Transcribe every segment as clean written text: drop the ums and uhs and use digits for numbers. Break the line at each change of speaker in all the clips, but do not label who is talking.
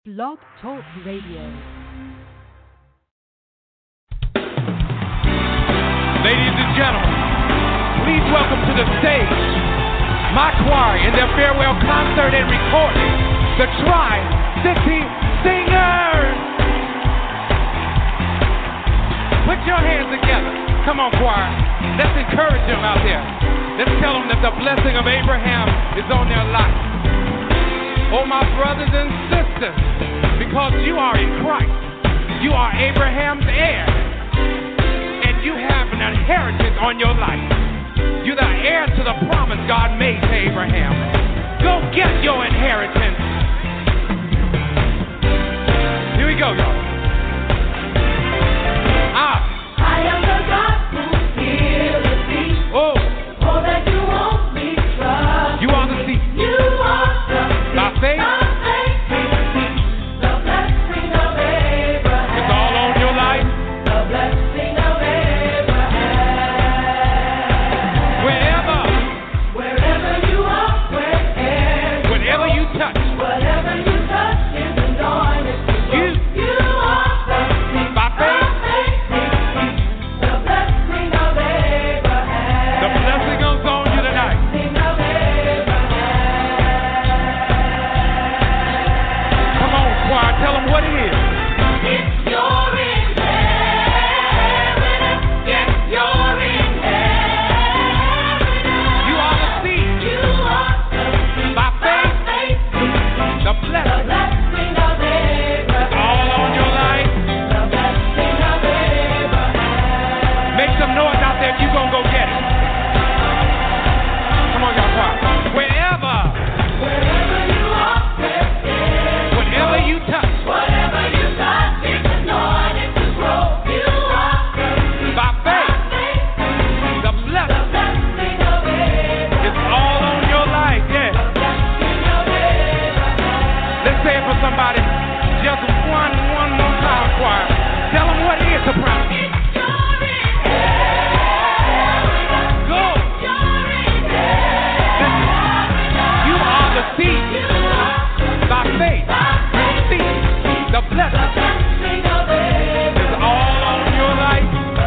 Blog Talk Radio.
Ladies and gentlemen, please welcome to the stage my choir in their farewell concert and recording, the Tri-City Singers. Put your hands together. Come on, choir. Let's encourage them out there. Let's tell them that the blessing of Abraham is on their life. Oh, my brothers and sisters, because you are in Christ, you are Abraham's heir, and you have an inheritance on your life. You're the heir to the promise God made to Abraham. Go get your inheritance. Here we go, y'all.
I am the God who heals thee.
Oh,
That you won't be troubled.
you are the seed.
You are the seed.
By faith,
the blessing of Abraham.
it's all on your life.
The blessing of Abraham.
Wherever
you are,
whatever you touch,
whatever you touch is anointed to grow. You are the seed.
by faith,
The blessing of Abraham.
the blessing goes on you tonight.
Blessing of Abraham.
Come on, choir, tell them what it is.
It's your inheritance. It's your inheritance.
You are the seed.
You are the seed.
By faith, the
The
blessing
blessing of Abraham.
all on your life.
The blessing of Abraham.
Make some noise out there if you gonna go get it. Come on, y'all, choir. Wherever,
Wherever you are,
whatever you touch,
whatever you touch is anointed to grow. You are the seed.
by faith, the
The
blessing
blessing of Abraham.
is all on your life. Yeah.
Blessing of Abraham.
Let's say it for somebody. Just one more time, choir. Tell them what it is, soprano. Go. Listen. You are the seed. By faith, receive the blessing is all on your life.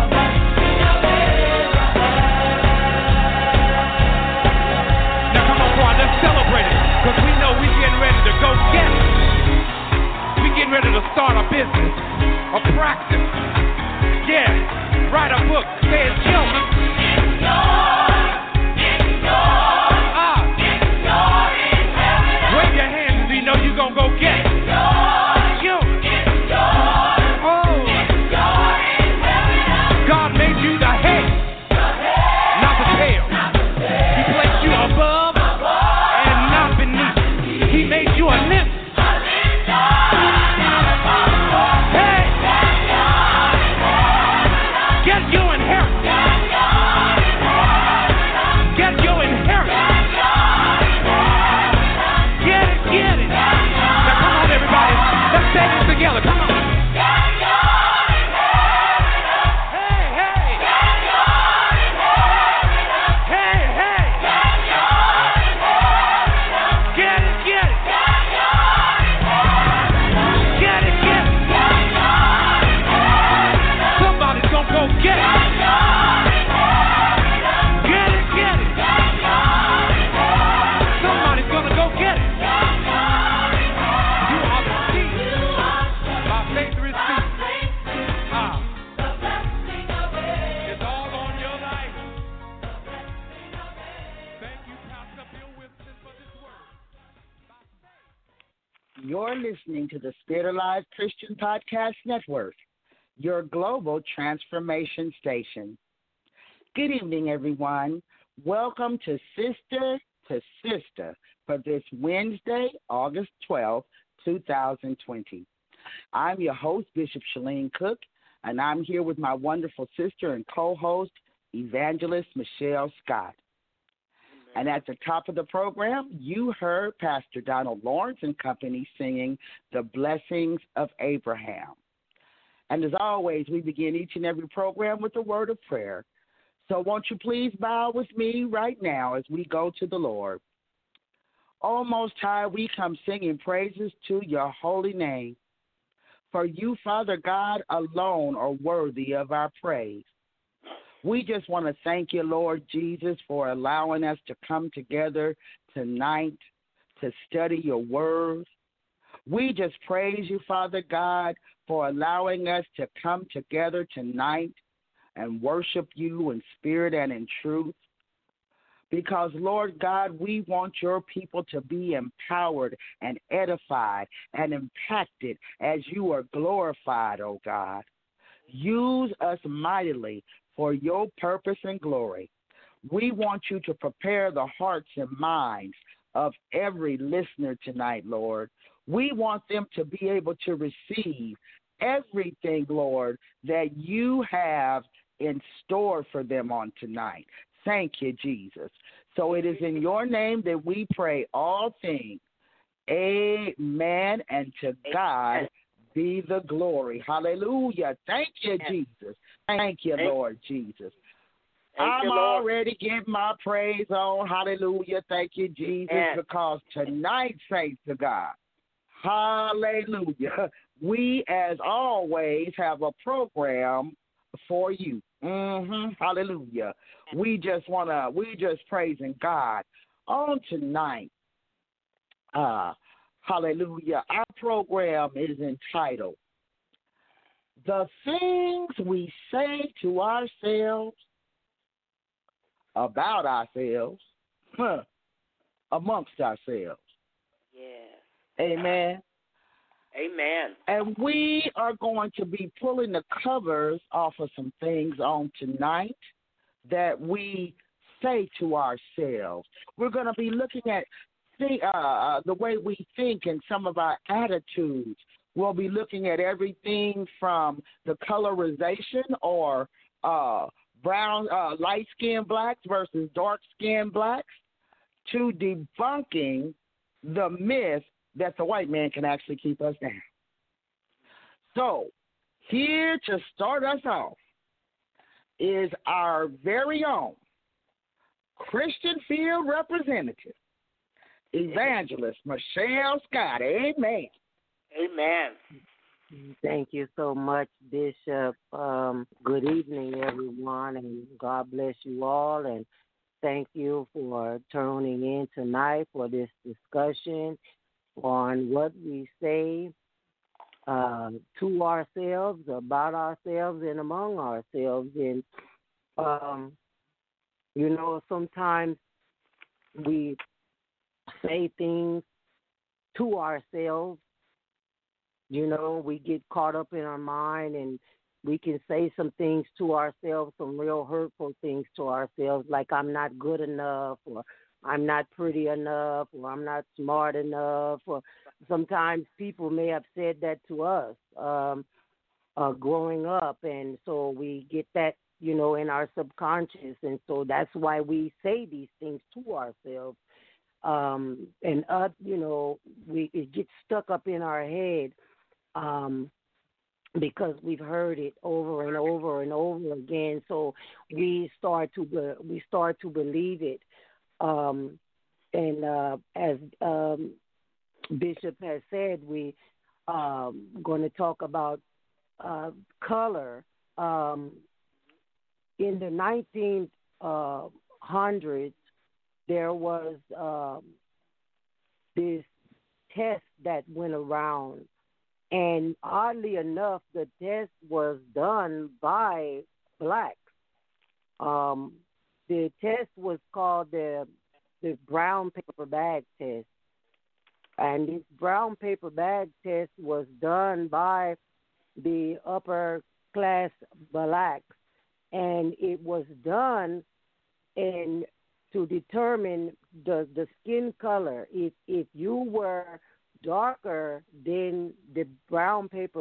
Now come on, choir, let's celebrate it. Because we know we're getting ready to go get it. We're getting ready to start a business, a practice. Yeah, write a book, say it's yours. Wave your hands so you know you're going to go get it. You. Oh, God made you the head, not the tail. He placed you above and not beneath. He made you a nymph. Hey, get your inheritance. Get your inheritance. Get it. Now come on, everybody. Let's say this together. Come on. Hey, hey. Hey, hey. Get it. Get it. Somebody's gonna go get it. Get it. Somebody's gonna go get it. You are the seed. By faith receive. It's all on your life. Thank you, Pastor Bill Wilson, for this word.
You're listening to the Spirit Alive Christian Podcast Network, your global transformation station. Good evening, everyone. Welcome to Sister to Sister for this Wednesday, August 12th, 2020. I'm your host, Bishop Shalene Cook, and I'm here with my wonderful sister and co-host, Evangelist Michelle Scott. And at the top of the program, you heard Pastor Donald Lawrence and company singing The Blessings of Abraham. And as always, we begin each and every program with a word of prayer. So won't you please bow with me right now as we go to the Lord. O Most High, we come singing praises to your holy name. For you, Father God, alone are worthy of our praise. We just want to thank you, Lord Jesus, for allowing us to come together tonight to study your word. We just praise you, Father God, for allowing us to come together tonight and worship you in spirit and in truth. Because, Lord God, we want your people to be empowered and edified and impacted as you are glorified, oh God. Use us mightily for your purpose and glory. We want you to prepare the hearts and minds of every listener tonight, Lord. We want them to be able to receive everything, Lord, that you have in store for them on tonight. Thank you, Jesus. So it is in your name that we pray all things. Amen. And to God be the glory. Hallelujah. Thank you, Jesus. Thank you, Lord Jesus. I'm already getting my praise on. Hallelujah. Thank you, Jesus, because tonight, thanks to God. Hallelujah. We, as always, have a program for you. Hallelujah. We just praising God on tonight. Hallelujah. Our program is entitled The Things We Say to Ourselves About Ourselves, amongst ourselves.
Yes.
Amen.
Amen.
And we are going to be pulling the covers off of some things on tonight that we say to ourselves. We're going to be looking at the way we think and some of our attitudes. We'll be looking at everything from the colorization or brown, light-skinned blacks versus dark-skinned blacks to debunking the myth that the white man can actually keep us down. So, here to start us off is our very own Christian field representative, Evangelist Michelle Scott. Amen.
Amen.
Thank you so much, Bishop. Good evening, everyone, and God bless you all. And thank you for tuning in tonight for this discussion on what we say to ourselves, about ourselves, and among ourselves. And, sometimes we say things to ourselves. We get caught up in our mind, and we can say some things to ourselves, some real hurtful things to ourselves, like I'm not good enough, or I'm not pretty enough, or I'm not smart enough, or sometimes people may have said that to us growing up, and so we get that, in our subconscious, and so that's why we say these things to ourselves, it gets stuck up in our head because we've heard it over and over and over again, so we start to believe it. As Bishop has said, we going to talk about color. In the 1900s, there was this test that went around, and oddly enough, the test was done by blacks. The test was called the brown paper bag test. And this brown paper bag test was done by the upper class blacks. And it was done to determine the skin color. If you were darker than the brown paper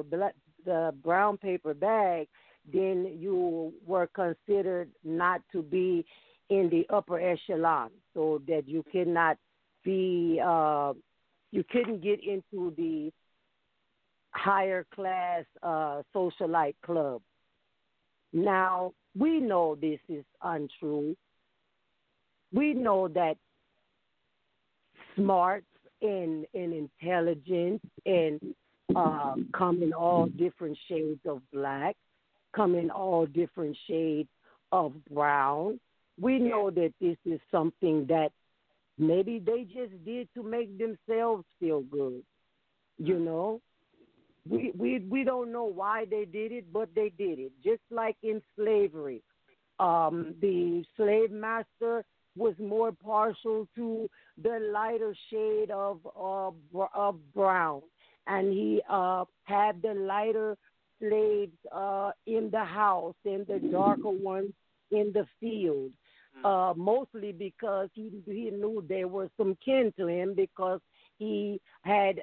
bag, then you were considered not to be in the upper echelon, so that you cannot be, you couldn't get into the higher class socialite club. Now, we know this is untrue. We know that smarts and intelligence and come in all different shades of black, come in all different shades of brown. We know that this is something that maybe they just did to make themselves feel good. You know, we don't know why they did it, but they did it. Just like in slavery, the slave master was more partial to the lighter shade of brown, and he had the lighter slaves in the house and the darker ones in the field. Mostly because he knew there was some kin to him because he had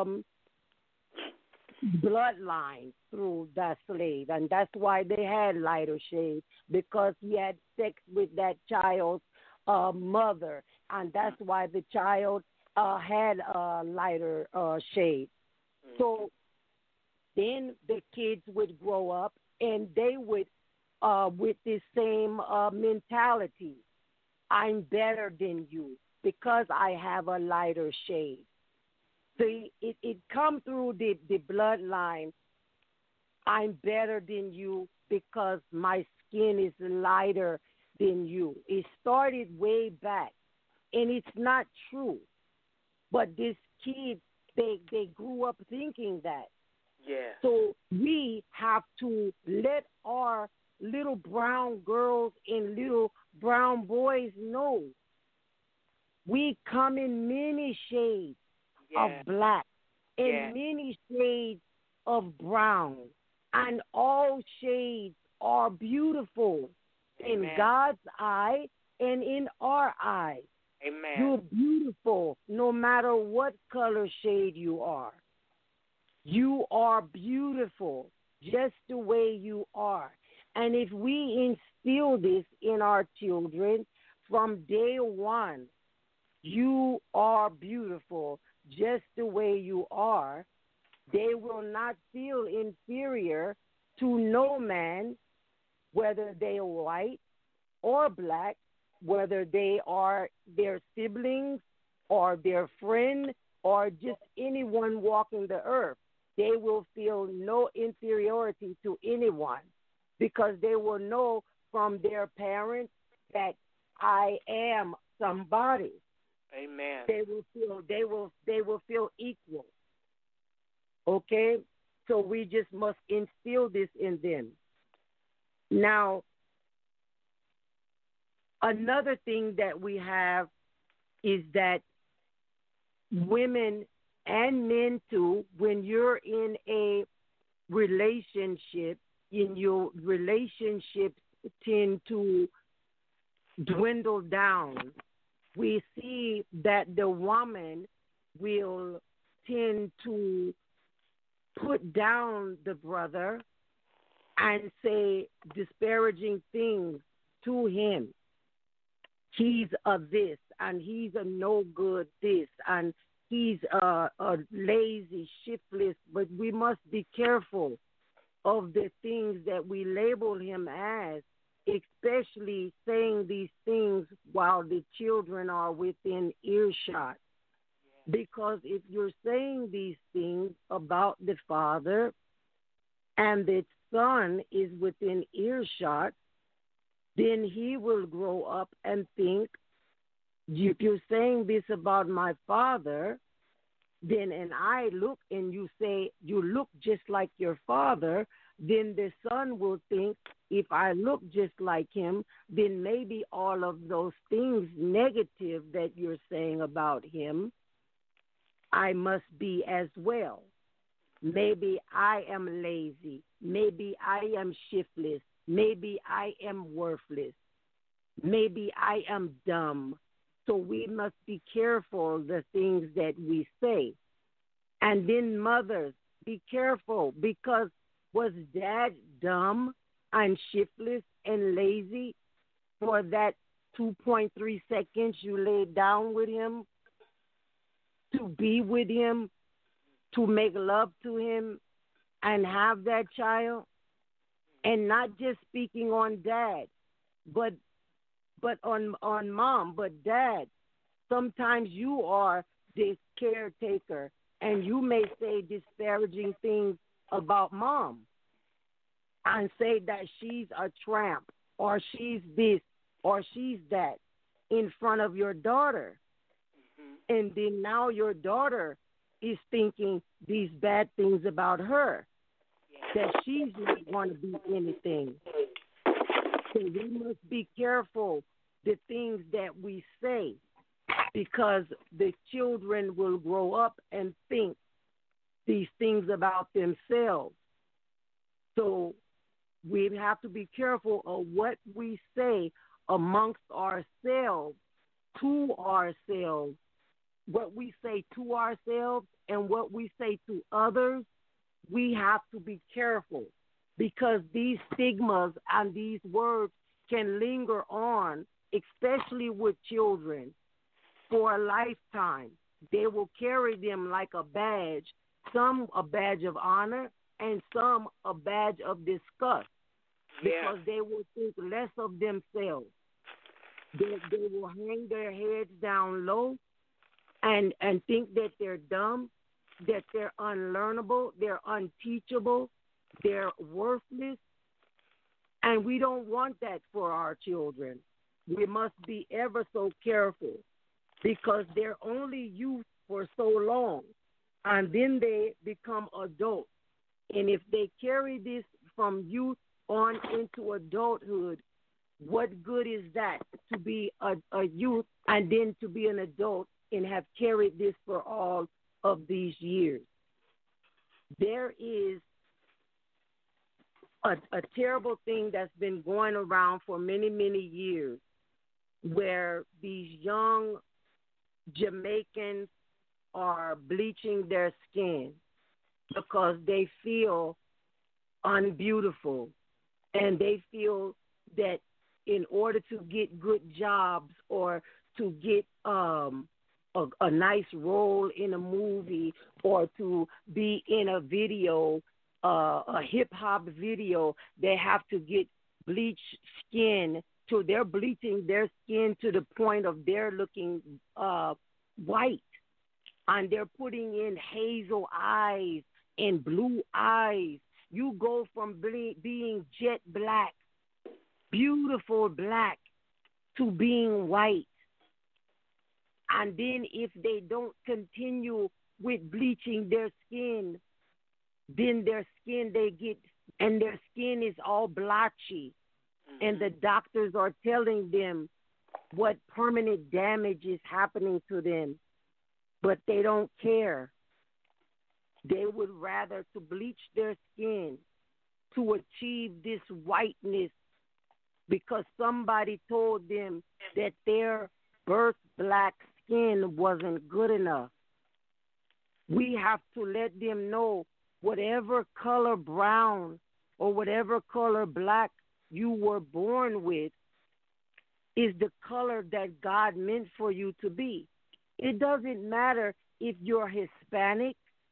bloodline through that slave, and that's why they had lighter shades, because he had sex with that child's mother, and that's why the child had a lighter shade. So then the kids would grow up and they would with this same mentality. I'm better than you because I have a lighter shade. So it come through the bloodline. I'm better than you because my skin is lighter than you. It started way back, and it's not true. But these kids, they grew up thinking that.
Yeah.
So we have to let our little brown girls and little brown boys know we come in many shades of black and many shades of brown, and all shades are beautiful in God's eye and in our eye.
Amen.
You're beautiful no matter what color shade you are. You are beautiful just the way you are. And if we instill this in our children from day one, you are beautiful just the way you are, they will not feel inferior to no man, whether they are white or black, whether they are their siblings or their friend or just anyone walking the earth. They will feel no inferiority to anyone because they will know from their parents that I am somebody.
Amen.
They will feel equal. Okay? So we just must instill this in them. Now, another thing that we have is that women and men too, when you're in a relationship, in your relationships tend to dwindle down. We see that the woman will tend to put down the brother and say disparaging things to him. He's a this, and he's a no good this, and he's a lazy, shiftless. But we must be careful of the things that we label him as, especially saying these things while the children are within earshot. Because if you're saying these things about the father and the son is within earshot, then he will grow up and think, if you're saying this about my father, then and I look and you say you look just like your father, then the son will think, if I look just like him, then maybe all of those things negative that you're saying about him, I must be as well. Maybe I am lazy. Maybe I am shiftless. Maybe I am worthless. Maybe I am dumb. So we must be careful the things that we say. And then mothers, be careful, because was dad dumb and shiftless and lazy for that 2.3 seconds you laid down with him, to be with him, to make love to him and have that child? And not just speaking on dad, but on mom, but dad. sometimes you are this caretaker, and you may say disparaging things about mom and say that she's a tramp or she's this or she's that in front of your daughter. And then now your daughter is thinking these bad things about her, that she's not going to be anything. So we must be careful the things that we say, because the children will grow up and think these things about themselves. So we have to be careful of what we say amongst ourselves, to ourselves. What we say to ourselves and what we say to others, we have to be careful, because these stigmas and these words can linger on, especially with children, for a lifetime. They will carry them like a badge, some a badge of honor and some a badge of disgust, because they will think less of themselves. They will hang their heads down low and think that they're dumb, that they're unlearnable, they're unteachable, they're worthless. And we don't want that for our children. We must be ever so careful, because they're only youth for so long, and then they become adults. And if they carry this from youth on into adulthood, what good is that, to be a youth and then to be an adult and have carried this for all of these years? There is a terrible thing that's been going around for many, many years, where these young Jamaicans are bleaching their skin because they feel unbeautiful, and they feel that in order to get good jobs or to get a nice role in a movie or to be in a video, a hip-hop video, they have to get bleached skin. So they're bleaching their skin to the point of they're looking white. And they're putting in hazel eyes and blue eyes. You go from being jet black, beautiful black, to being white. And then if they don't continue with bleaching their skin, then their skin their skin is all blotchy. And the doctors are telling them what permanent damage is happening to them, but they don't care. They would rather to bleach their skin to achieve this whiteness, because somebody told them that their birth black skin wasn't good enough. We have to let them know whatever color brown or whatever color black you were born with is the color that God meant for you to be. It doesn't matter if you're Hispanic,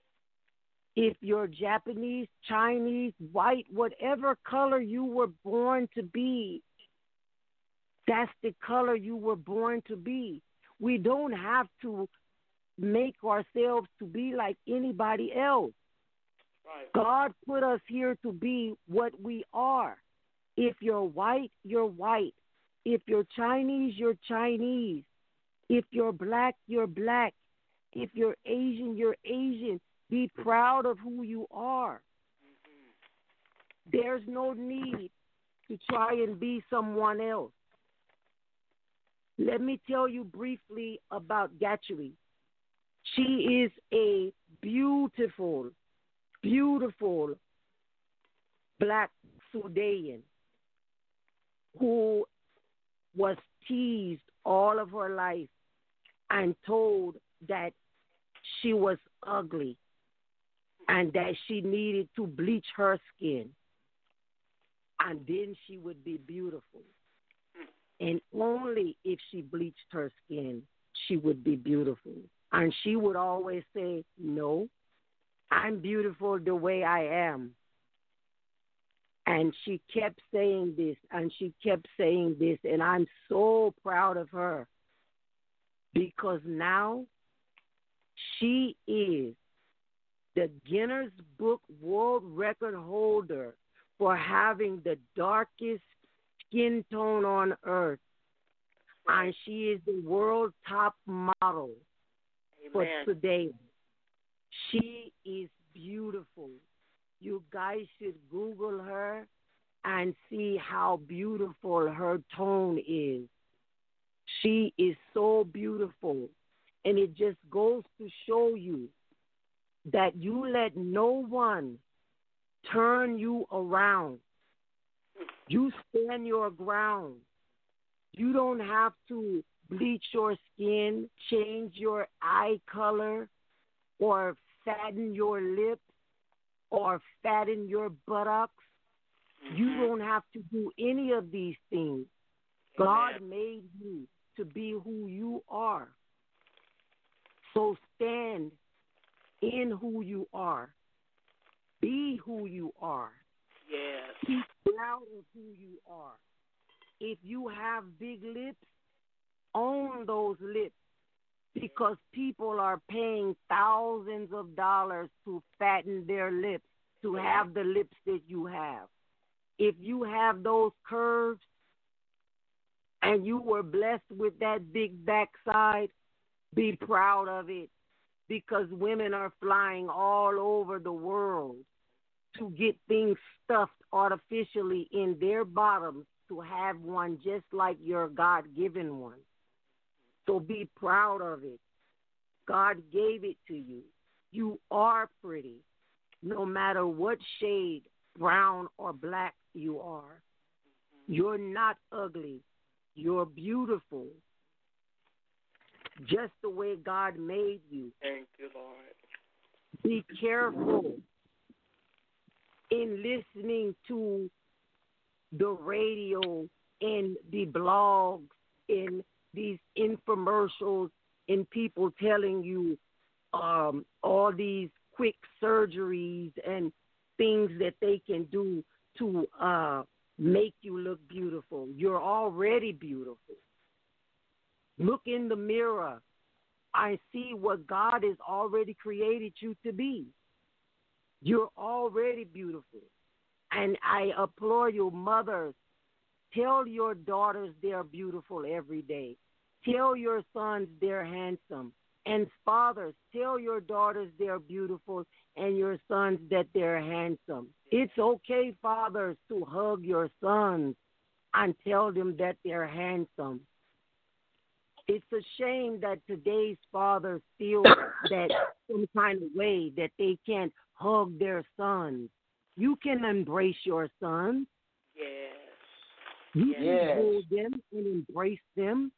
if you're Japanese, Chinese, white, whatever color you were born to be, that's the color you were born to be. We don't have to make ourselves to be like anybody else. Right. God put us here to be what we are. If you're white, you're white. If you're Chinese, you're Chinese. If you're black, you're black. If you're Asian, you're Asian. Be proud of who you are. There's no need to try and be someone else. Let me tell you briefly about Gatchery. She is a beautiful, beautiful black Sudan who was teased all of her life and told that she was ugly and that she needed to bleach her skin, and then she would be beautiful. And only if she bleached her skin, she would be beautiful. And she would always say, no, I'm beautiful the way I am. And she kept saying this, and she kept saying this, and I'm so proud of her. because now she is the Guinness Book World Record holder for having the darkest skin tone on earth. And she is the world top model for today. She is beautiful. You guys should Google her and see how beautiful her tone is. She is so beautiful. And it just goes to show you that you let no one turn you around. You stand your ground. You don't have to bleach your skin, change your eye color, or fatten your lips, or fatten your buttocks. You don't have to do any of these things. God made you to be who you are. So stand in who you are. Be who you are.
Yes.
Be proud of who you are. If you have big lips, own those lips, because people are paying thousands of dollars to fatten their lips, to have the lips that you have. If you have those curves and you were blessed with that big backside, be proud of it, because women are flying all over the world to get things stuffed artificially in their bottoms to have one just like your God-given one. So be proud of it. God gave it to you. You are pretty, no matter what shade, brown or black you are. You're not ugly. You're beautiful, just the way God made you.
Thank you, Lord.
Be careful in listening to the radio and the blogs and these infomercials and people telling you all these quick surgeries and things that they can do to make you look beautiful. You're already beautiful. Look in the mirror. I see what God has already created you to be. You're already beautiful. And I implore you, mothers, tell your daughters they're beautiful every day. Tell your sons they're handsome. And fathers, tell your daughters they're beautiful and your sons that they're handsome. It's okay, fathers, to hug your sons and tell them that they're handsome. It's a shame that today's fathers feel that some kind of way that they can't hug their sons. You can embrace your sons.
Yes.
You can hold them and embrace them.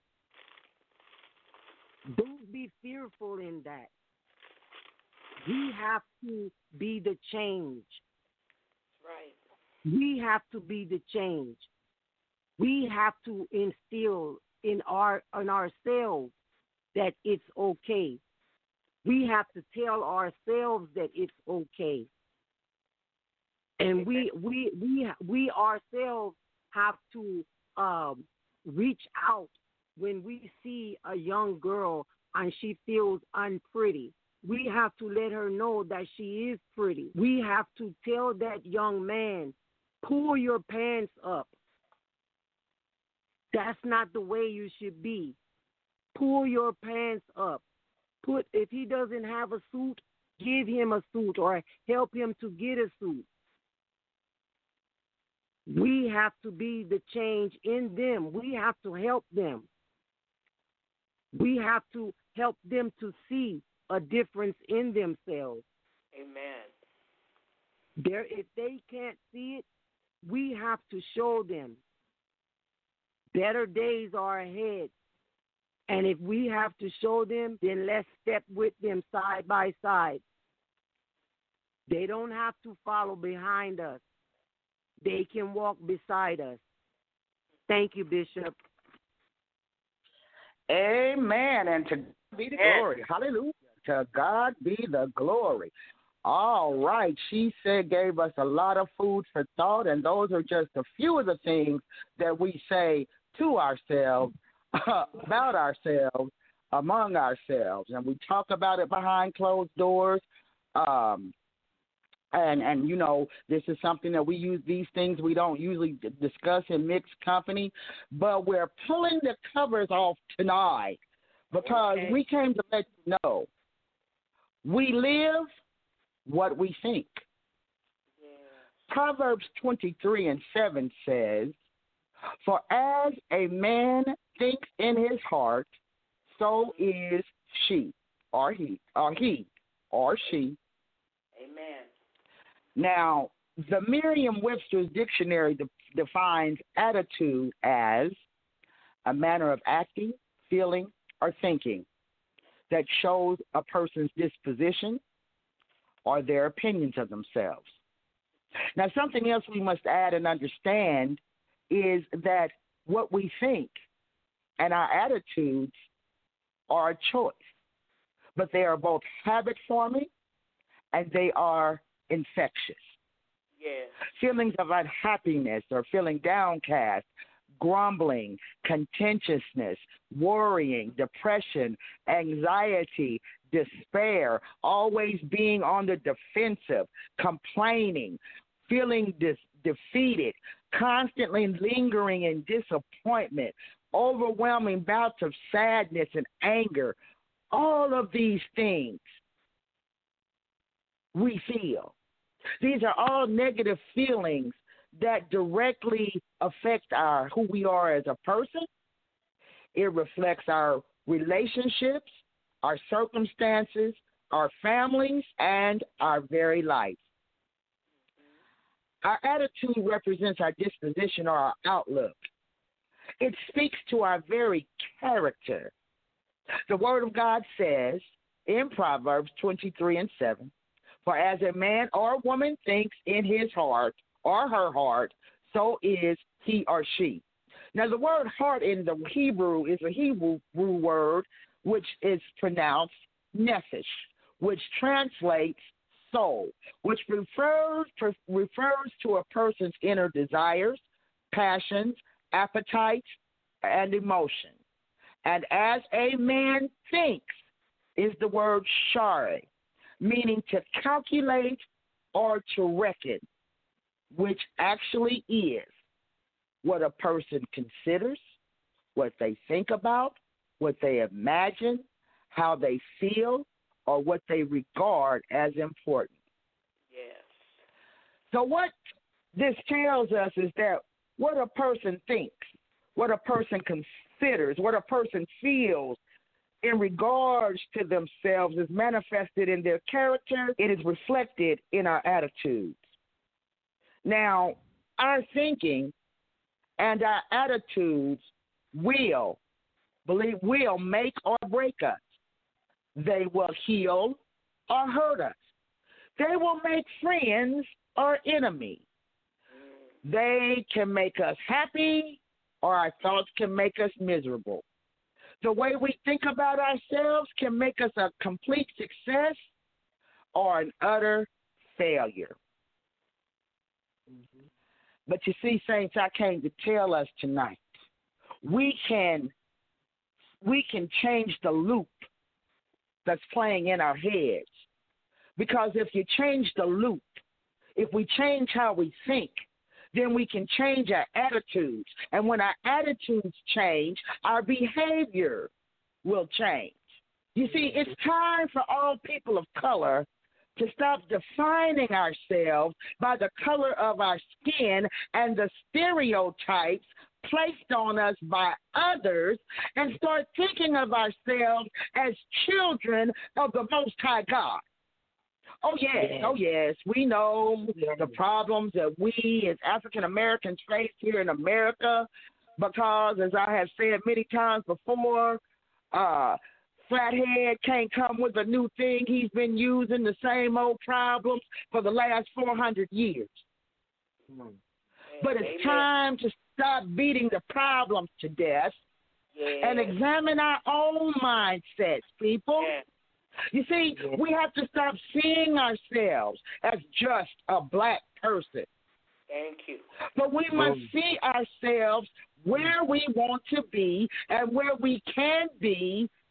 Don't be fearful in that. We have to be the change.
Right.
We have to be the change. We have to instill in ourselves that it's okay. We have to tell ourselves that it's okay. And we ourselves have to reach out when we see a young girl and she feels unpretty. We have to let her know that she is pretty. We have to tell that young man, pull your pants up. That's not the way you should be. Pull your pants up. If he doesn't have a suit, give him a suit or help him to get a suit. We have to be the change in them. We have to help them. We have to help them to see a difference in themselves.
Amen.
If they can't see it, we have to show them. Better days are ahead. And if we have to show them, then let's step with them side by side. They don't have to follow behind us. They can walk beside us. Thank you, Bishop.
Amen. And to God be the glory. Hallelujah. To God be the glory. All right. She gave us a lot of food for thought, and those are just a few of the things that we say to ourselves, about ourselves, among ourselves, and we talk about it behind closed doors. And you know, this is something that we use. These things we don't usually discuss in mixed company, but we're pulling the covers off tonight because we came to let you know we live what we think. Proverbs 23:7 says, "For as a man thinks in his heart, so is she, or he, or she."
Amen.
Now, the Merriam-Webster's dictionary defines attitude as a manner of acting, feeling, or thinking that shows a person's disposition or their opinions of themselves. Now, something else we must add and understand is that what we think and our attitudes are a choice, but they are both habit-forming and they are infectious.
Yes.
Feelings of unhappiness or feeling downcast, grumbling, contentiousness, worrying, depression, anxiety, despair, always being on the defensive, complaining, feeling defeated, constantly lingering in disappointment, overwhelming bouts of sadness and anger. All of these things we feel. These are all negative feelings that directly affect who we are as a person. It reflects our relationships, our circumstances, our families, and our very life. Our attitude represents our disposition or our outlook. It speaks to our very character. The Word of God says in Proverbs 23:7, "For as a man or woman thinks in his heart or her heart, so is he or she." Now, the word heart in the Hebrew is a Hebrew word which is pronounced nephesh, which translates soul, which refers to a person's inner desires, passions, appetites, and emotions. And as a man thinks is the word share, meaning to calculate or to reckon, which actually is what a person considers, what they think about, what they imagine, how they feel, or what they regard as important.
Yes.
So what this tells us is that what a person thinks, what a person considers, what a person feels in regards to themselves is manifested in their character. It is reflected in our attitudes. Now, our thinking and our attitudes will make or break us. They will heal or hurt us. They will make friends or enemies. They can make us happy, or our thoughts can make us miserable. The way we think about ourselves can make us a complete success or an utter failure. But you see, saints, I came to tell us tonight, we can change the loop that's playing in our heads. Because if you change the loop, if we change how we think, then we can change our attitudes. And when our attitudes change, our behavior will change. You see, it's time for all people of color to stop defining ourselves by the color of our skin and the stereotypes placed on us by others, and start thinking of ourselves as children of the Most High God. Oh, yes, we know the problems that we as African Americans face here in America because, as I have said many times before, Flathead can't come with a new thing. He's been using the same old problems for the last 400 years. But it's time to stop beating the problems to death and examine our own mindsets, people. You see, we have to stop seeing ourselves as just a black person.
Thank you.
But we must see ourselves where we want to be and where we can be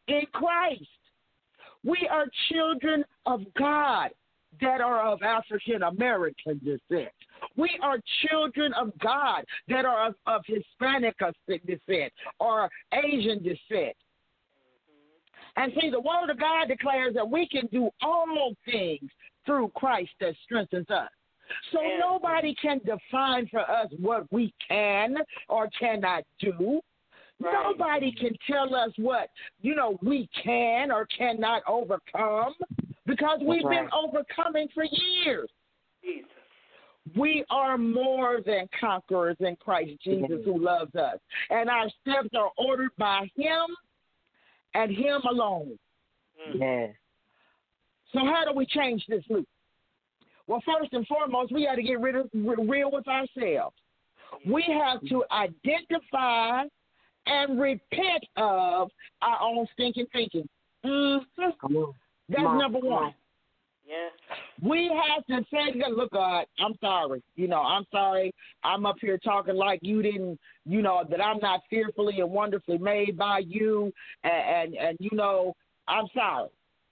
in Christ. We are children of God that are of African American descent. We are children of God that are of Hispanic descent or Asian descent. And see, the Word of God declares that we can do all things through Christ that strengthens us. So nobody can define for us what we can or cannot do. Right. Nobody can tell us what, we can or cannot overcome because we've been overcoming for years.
Jesus.
We are more than conquerors in Christ Jesus who loves us. And our steps are ordered by Him and Him alone.
Yes.
So how do we change this loop? Well, first and foremost, we got to get real with ourselves. We have to identify and repent of our own stinking thinking. Mm-hmm. That's number one.
Yeah.
We have to say, look, God, I'm sorry. I'm sorry. I'm up here talking like you didn't, that I'm not fearfully and wonderfully made by you. And I'm sorry.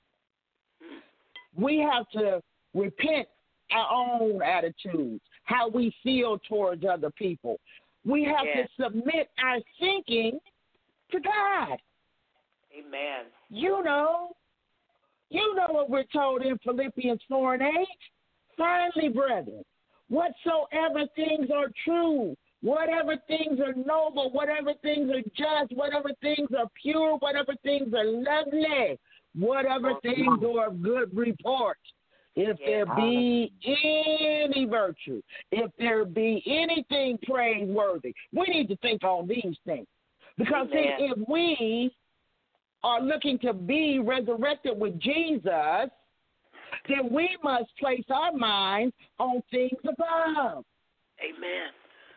We have to repent our own attitudes, how we feel towards other people. We have to submit our thinking to God.
Amen.
You know what we're told in Philippians 4:8. Finally, brethren, whatsoever things are true, whatever things are noble, whatever things are just, whatever things are pure, whatever things are lovely, whatever things are of good report, if there be any virtue, if there be anything praiseworthy, we need to think on these things. Because see, if we are looking to be resurrected with Jesus, then we must place our minds on things above.
Amen.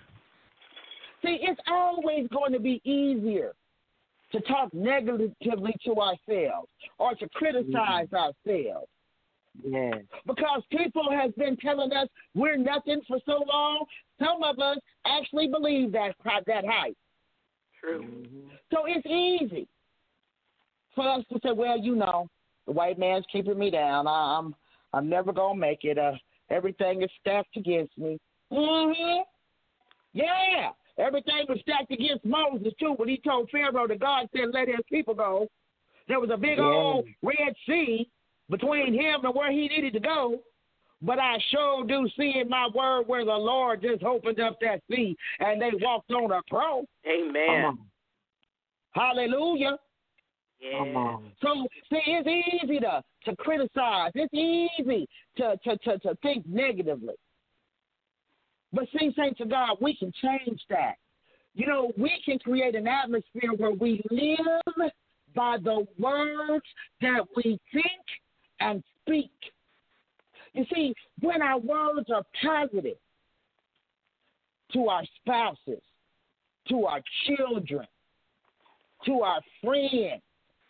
See, it's always going to be easier to talk negatively to ourselves or to criticize ourselves.
Yes.
Because people have been telling us we're nothing for so long, some of us actually believe that hype.
True.
So it's easy for us to say, well, the white man's keeping me down. I'm never going to make it. Everything is stacked against me. Mm-hmm. Yeah. Everything was stacked against Moses, too, when he told Pharaoh that God said, let his people go. There was a big old Red Sea between him and where he needed to go. But I sure do see in my word where the Lord just opened up that sea and they walked on a cross.
Amen.
Hallelujah.
Yeah.
So, see, it's easy to criticize. It's easy to think negatively. But see, saints of God, we can change that. We can create an atmosphere where we live by the words that we think and speak. You see, when our words are positive to our spouses, to our children, to our friends,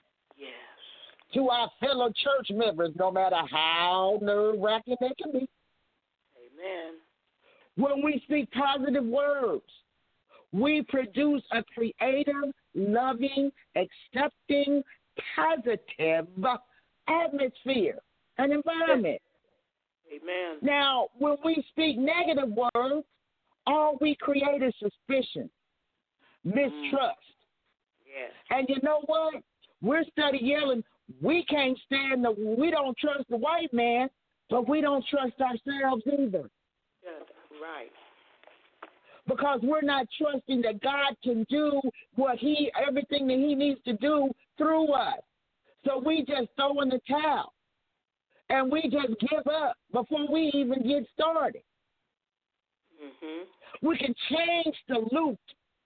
to our fellow church members, no matter how nerve-wracking they can be.
Amen.
When we speak positive words, we produce a creative, loving, accepting, positive atmosphere, an environment.
Amen.
Now, when we speak negative words, all we create is suspicion, mistrust.
Yes.
And you know what? We're steady yelling, we don't trust the white man, but we don't trust ourselves either.
Yeah, right.
Because we're not trusting that God can do everything that he needs to do through us. So we just throw in the towel. And we just give up before we even get started.
Mm-hmm.
We can change the loop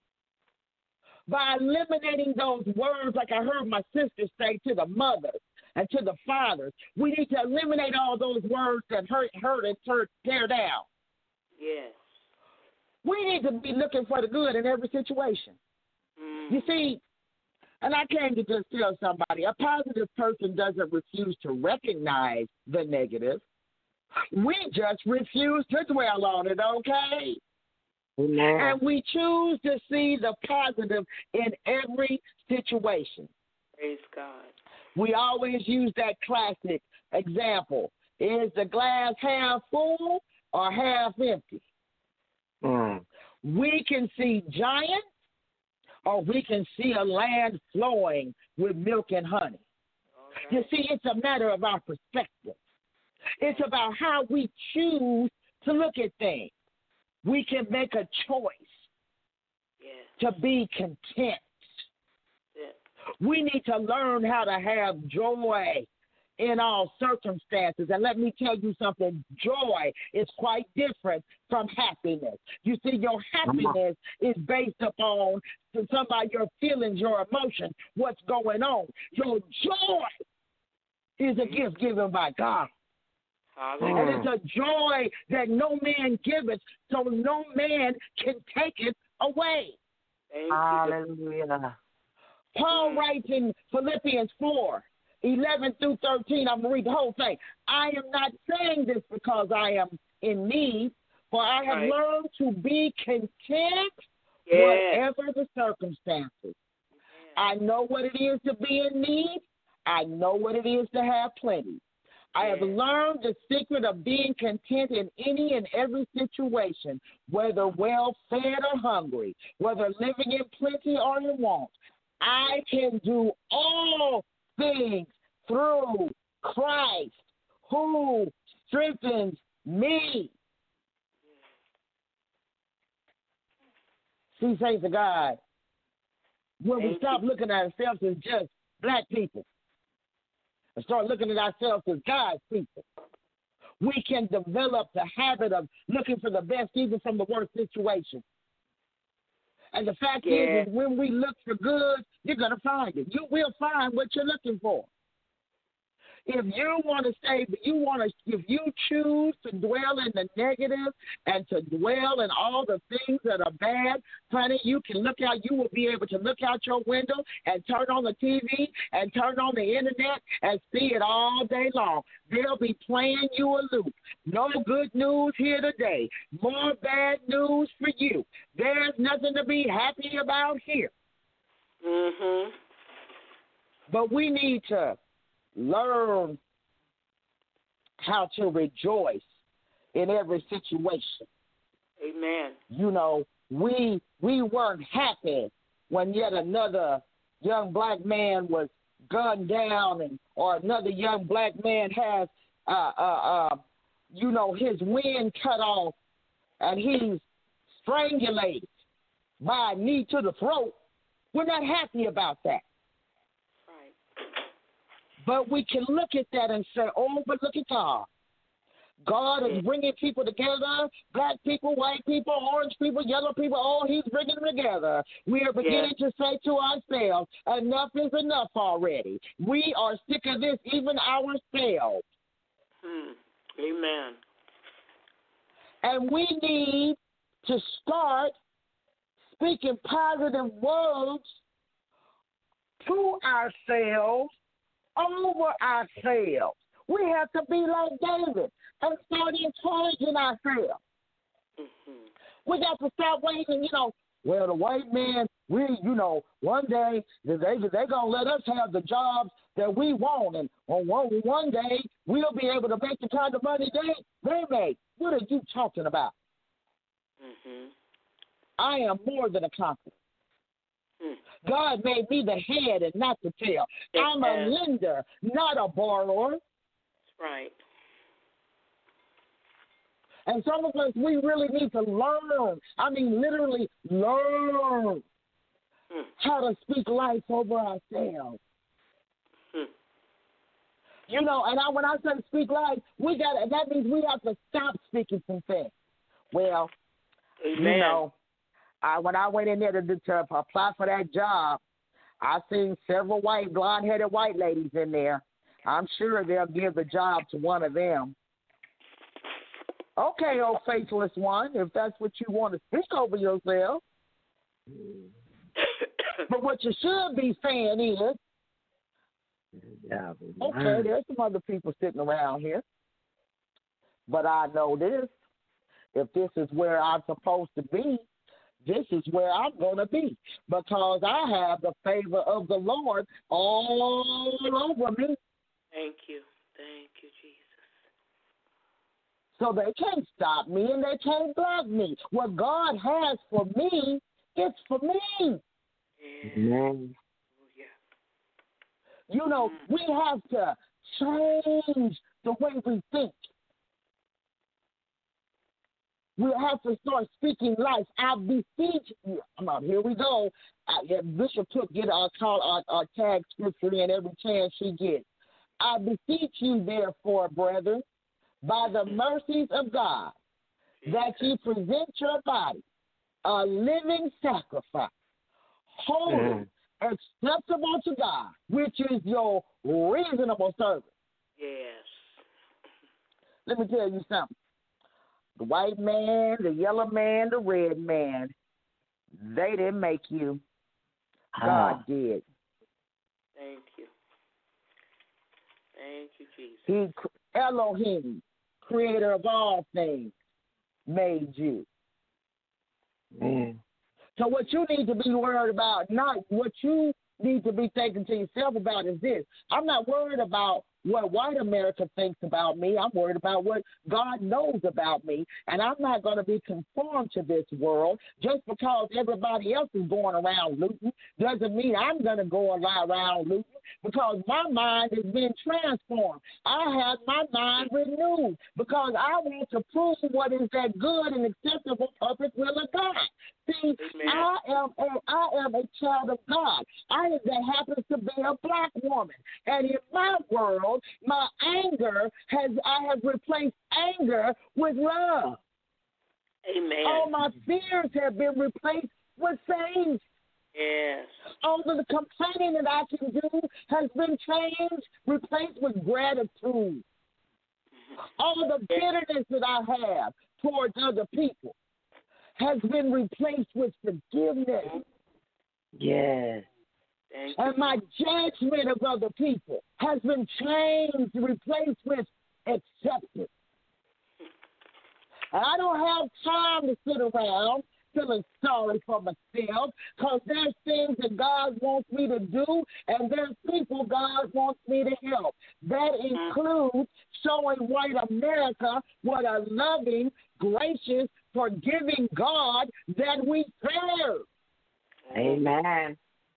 by eliminating those words, like I heard my sister say to the mothers and to the fathers. We need to eliminate all those words that hurt and tear down.
Yes.
We need to be looking for the good in every situation.
Mm-hmm.
You see, and I came to just tell somebody, a positive person doesn't refuse to recognize the negative. We just refuse to dwell on it, okay?
Amen.
And we choose to see the positive in every situation.
Praise God.
We always use that classic example. Is the glass half full or half empty? We can see giants or we can see a land flowing with milk and honey.
Okay.
You see, it's a matter of our perspective. It's about how we choose to look at things. We can make a choice to be content.
Yes.
We need to learn how to have joy in all circumstances. And let me tell you something, joy is quite different from happiness. You see, your happiness is based upon some of your feelings, your emotions, what's going on. Your joy is a gift given by God. And it's a joy that no man giveth, so no man can take it away.
Hallelujah.
Paul writes in Philippians 4:11 through 13, I'm going to read the whole thing. I am not saying this because I am in need, for I have learned to be content whatever the circumstances. I know what it is to be in need. I know what it is to have plenty. I have learned the secret of being content in any and every situation, whether well fed or hungry, whether living in plenty or in want. I can do all things through Christ who strengthens me. See, saints of God, when we stop looking at ourselves as just black people and start looking at ourselves as God's people, we can develop the habit of looking for the best even from the worst situation. And the fact is when we look for good, you're going to find it. You will find what you're looking for. If you want to stay, if you choose to dwell in the negative and to dwell in all the things that are bad, honey, you will be able to look out your window and turn on the TV and turn on the internet and see it all day long. They'll be playing you a loop. No good news here today. More bad news for you. There's nothing to be happy about here. But we need to learn how to rejoice in every situation.
Amen.
You know, we weren't happy when yet another young black man was gunned down, or another young black man has, his wind cut off, and he's strangulated by a knee to the throat. We're not happy about that. But we can look at that and say, oh, but look at God. God is bringing people together, black people, white people, orange people, yellow people, oh, he's bringing them together. We are beginning to say to ourselves, enough is enough already. We are sick of this, even ourselves.
Amen.
And we need to start speaking positive words to ourselves, over ourselves. We have to be like David and start encouraging ourselves. We got to stop waiting, well, the white man, one day they're going to let us have the jobs that we want, and one day we'll be able to make the kind of money they make. What are you talking about? I am more than a conqueror. God made me the head and not the tail. I'm a lender, not a borrower.
That's right.
And some of us, we really need to learn. I mean, literally learn how to speak life over ourselves. And when I say speak life, that means we have to stop speaking some things. Well, when I went in there to apply for that job, I seen several blonde-headed white ladies in there. I'm sure they'll give the job to one of them. Okay, oh faithless one, if that's what you want to speak over yourself. But what you should be saying is, okay, there's some other people sitting around here, but I know this. If this is where I'm supposed to be, this is where I'm going to be because I have the favor of the Lord all over me.
Thank you. Thank you, Jesus.
So they can't stop me and they can't block me. What God has for me, it's for me.
Amen.
You know, we have to change the way we think. We have to start speaking life. I beseech you. Here we go. Bishop Cook get our tag scripture in every chance she gets. I beseech you, therefore, brethren, by the mercies of God, that you present your body a living sacrifice, holy, acceptable to God, which is your reasonable service.
Yes.
Let me tell you something. The white man, the yellow man, the red man, they didn't make you. God did.
Thank you. Thank you, Jesus.
He, Elohim, creator of all things, made you.
Man.
So what you need to be worried about, not what you need to be thinking to yourself about is this. I'm not worried about what white America thinks about me. I'm worried about what God knows about me. And I'm not going to be conformed to this world. Just because everybody else is going around looting doesn't mean I'm going to go around looting, because my mind has been transformed. I have my mind renewed because I want to prove what is that good and acceptable perfect will of God. See, I am a child of God. That happens to be a black woman. And in my world, my anger I have replaced anger with love.
Amen.
All my fears have been replaced with faith.
Yes.
All of the complaining that I can do has been changed, replaced with gratitude. All of the bitterness that I have towards other people has been replaced with forgiveness.
Yes.
And my judgment of other people has been changed, replaced with acceptance. And I don't have time to sit around feeling sorry for myself, because there's things that God wants me to do, and there's people God wants me to help. That includes showing white America what a loving, gracious, forgiving God that we serve.
Amen.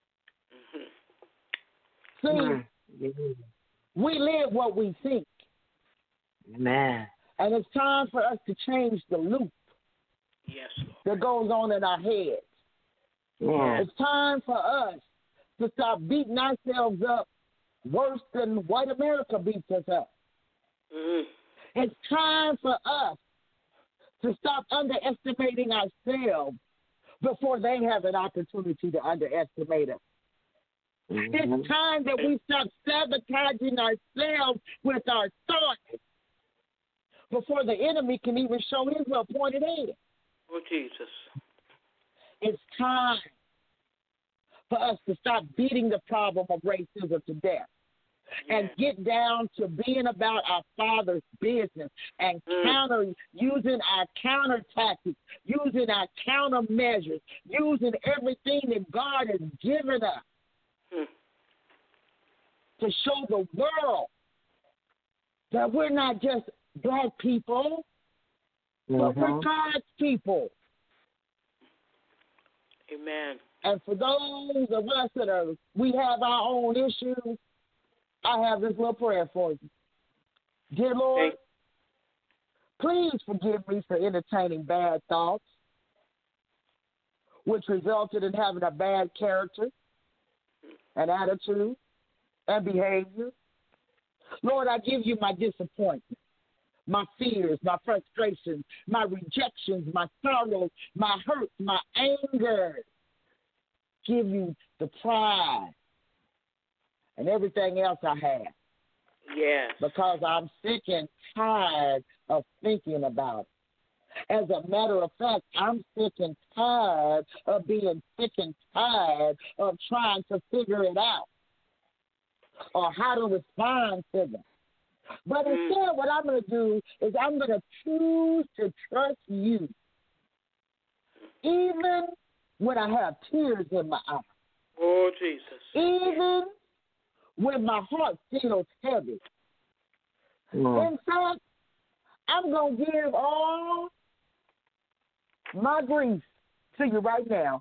See, we live what we think.
Amen.
And it's time for us to change the loop that goes on in our heads.
Yeah.
It's time for us to stop beating ourselves up worse than white America beats us up. It's time for us to stop underestimating ourselves before they have an opportunity to underestimate us. It's time that we stop sabotaging ourselves with our thoughts before the enemy can even show his appointed head.
Oh, Jesus.
It's time for us to stop beating the problem of racism to death and get down to being about our Father's business and using our counter tactics, using our countermeasures, using everything that God has given us to show the world that we're not just black people, but we're God's people.
Amen.
And for those of us that we have our own issues, I have this little prayer for you. Dear Lord, please forgive me for entertaining bad thoughts, which resulted in having a bad character, and attitude, and behavior. Lord, I give you my disappointment, my fears, my frustrations, my rejections, my sorrows, my hurt, my anger. Give you the pride and everything else I have.
Yes.
Because I'm sick and tired of thinking about it. As a matter of fact, I'm sick and tired of being sick and tired of trying to figure it out or how to respond to them. But instead, what I'm going to do is I'm going to choose to trust you even when I have tears in my eyes,
Oh, Jesus.
even when my heart feels heavy. In fact, I'm going to give all my grief to you right now.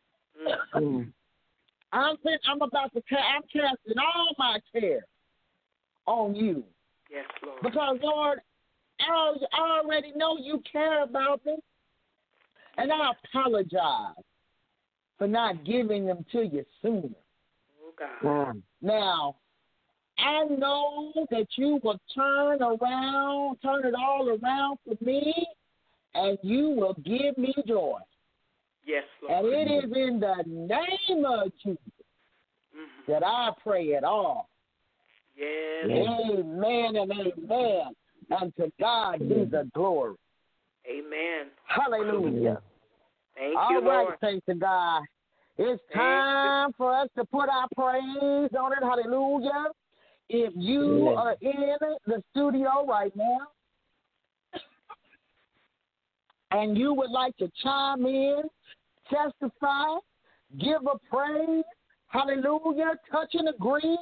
I'm casting all my care on you.
Yes, Lord.
Because, Lord, I already know you care about me. And I apologize for not giving them to you sooner.
Oh, God.
Now, I know that you will turn it all around for me, and you will give me joy.
Yes, Lord.
And it is in the name of Jesus that I pray it all.
Yes.
Amen and amen. And to God be the glory.
Amen.
Hallelujah.
Thank
All
you,
right,
Lord.
thanks to God. It's time for us to put our praise on it. Hallelujah. If you are in the studio right now and you would like to chime in, testify, give a praise, hallelujah, touch and agree,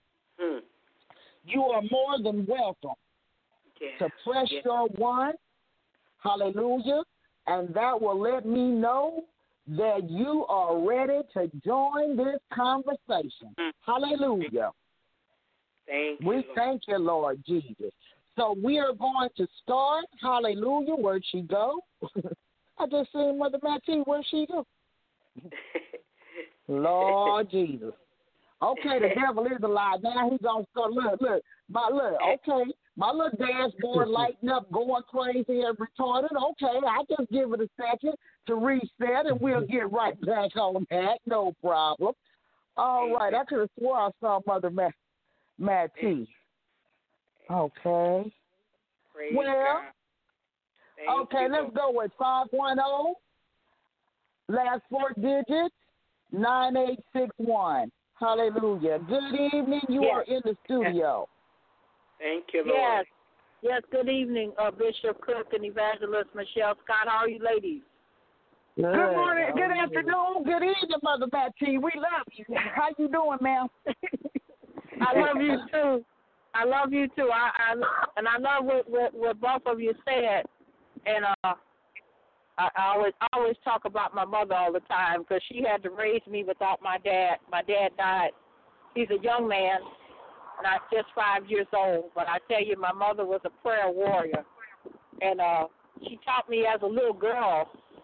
you are more than welcome to press your one, hallelujah, and that will let me know that you are ready to join this conversation. Hallelujah. We thank you, Lord Jesus. So we are going to start. Hallelujah. Where'd she go? I just seen Mother Mattie. Where'd she go? Lord Jesus. Okay, the devil is alive. Now he's on start. Look. Okay. My little dashboard lighting up, going crazy and retarded. Okay, I just give it a second to reset, and we'll get right back on that. No problem. All right. I could have swore I saw Mother Mattie. Okay.
Praise
well,
God.
Okay, let's go with 510. Last 4 digits, 9861. Hallelujah. Good evening. You are in the studio.
Thank you, Lord.
Yes, good evening, Bishop Cook and Evangelist Michelle Scott. How are you ladies?
Good morning, good afternoon, good evening, Mother Mattie. We love you. How you doing, ma'am?
I love you too. I love you too. I love what both of you said. And I always talk about my mother all the time because she had to raise me without my dad. My dad died. He's a young man, and I'm just 5 years old. But I tell you, my mother was a prayer warrior, and she taught me as a little girl.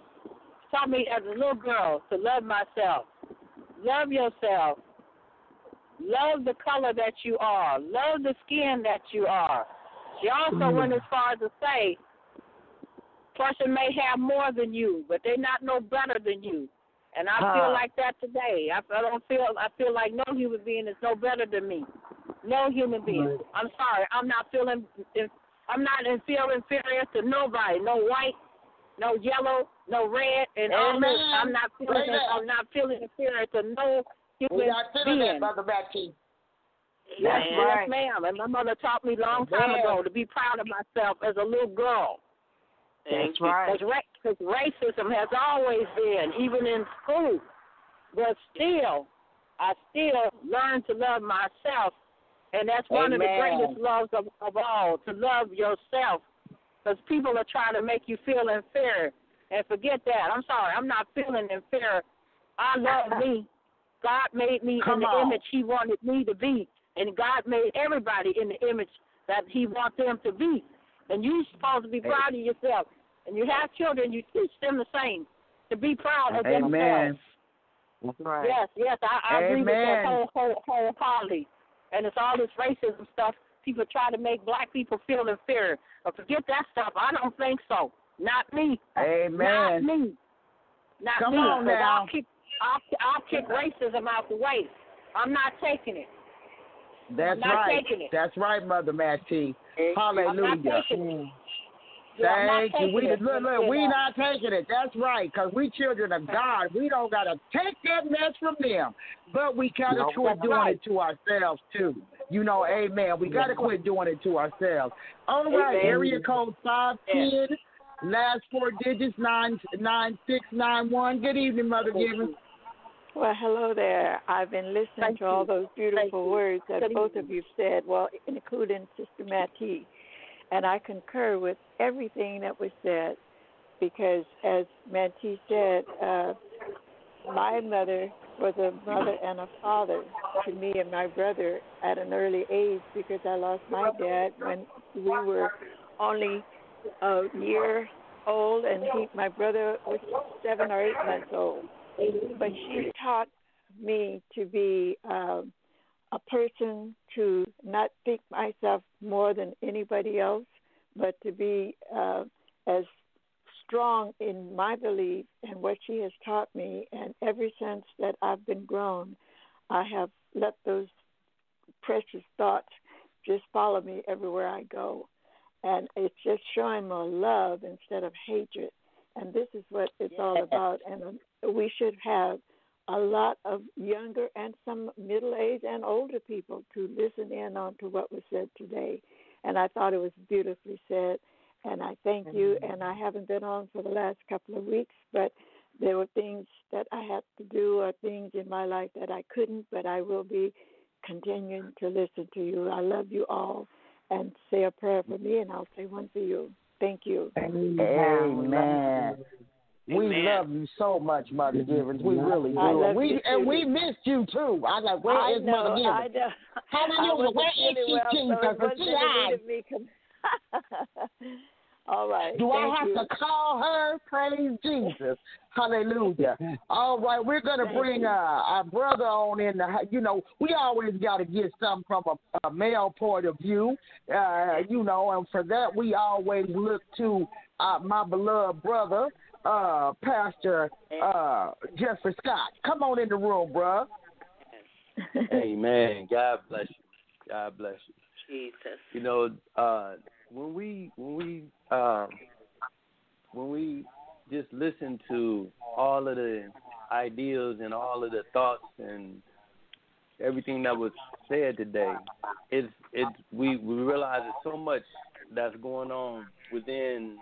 To love myself, love yourself, love the color that you are, love the skin that you are. She also went as far as to say, person may have more than you, but they're not no better than you. And I feel like that today. I feel like no human being is no better than me. No human being. I'm sorry. I'm not feeling inferior to nobody. No white, no yellow, no red, and all this. I'm not feeling inferior to no human being.
Mother Mattie.
Yes, ma'am. And my mother taught me a long time ago to be proud of myself as a little girl.
That's right.
Because racism has always been, even in school. But still, I still learned to love myself. And that's one of the greatest loves of all, to love yourself. Because people are trying to make you feel inferior. And forget that. I'm sorry. I'm not feeling inferior. I love me. God made me in the image he wanted me to be. And God made everybody in the image that he wants them to be. And you're supposed to be proud of yourself. And you have children, you teach them the same, to be proud of themselves.
That's right.
Yes, I agree with that wholeheartedly. And it's all this racism stuff. People try to make black people feel inferior. But forget that stuff. I don't think so. Not me.
Amen.
Not me. Not
Come
me.
on now.
I'll kick racism out the way. I'm not taking it.
That's right. That's right, Mother Mattie. Hallelujah.
I'm not taking it.
Thank you. We not taking it. That's right, because we children of God. We don't got to take that mess from them. But we got to quit doing it to ourselves, too. You know, amen. We got to quit doing it to ourselves. All right, area code 510. Last 4 digits, 99691. Good evening, Mother Givens.
Well, hello there. I've been listening to all those beautiful words that both of you said, well, including Sister Mattie. And I concur with everything that was said because, as Mattie said, my mother was a mother and a father to me and my brother at an early age because I lost my dad when we were only a year old and my brother was 7 or 8 months old. But she taught me to be a person to not think myself more than anybody else, but to be as strong in my belief and what she has taught me. And ever since that I've been grown, I have let those precious thoughts just follow me everywhere I go. And it's just showing more love instead of hatred. And this is what it's all about. And we should have a lot of younger and some middle-aged and older people to listen in on to what was said today. And I thought it was beautifully said. And I thank you. And I haven't been on for the last couple of weeks, but there were things that I had to do or things in my life that I couldn't, but I will be continuing to listen to you. I love you all. And say a prayer for me, and I'll say one for you. Thank you.
Amen. We love you so much, Mother Givens. We really do. We missed you, too. I was like, where is Mother Givens? Hallelujah. Where is she, Jesus?
All right.
Do I have to call her? Praise Jesus. Hallelujah. All right, we're going to bring our brother on in. We always got to get something from a male point of view, and for that we always look to my beloved brother, Pastor Jeffrey Scott. Come on in the room, bro.
Amen. God bless you. God bless you.
Jesus.
When we just listen to all of the ideas and all of the thoughts and everything that was said today, we realize there's so much that's going on within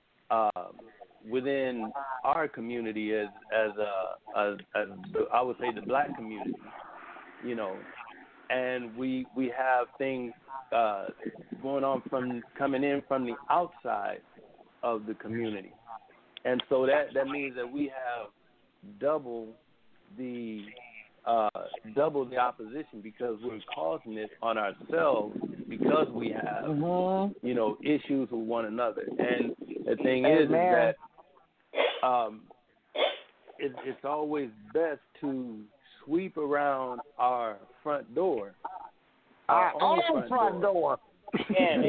our community as I would say the Black community, and we have things going on coming in from the outside of the community. And so that means that we have double the opposition because we're causing this on ourselves because we have issues with one another. And the thing is that it's always best to sweep around our front door,
our own front door.
And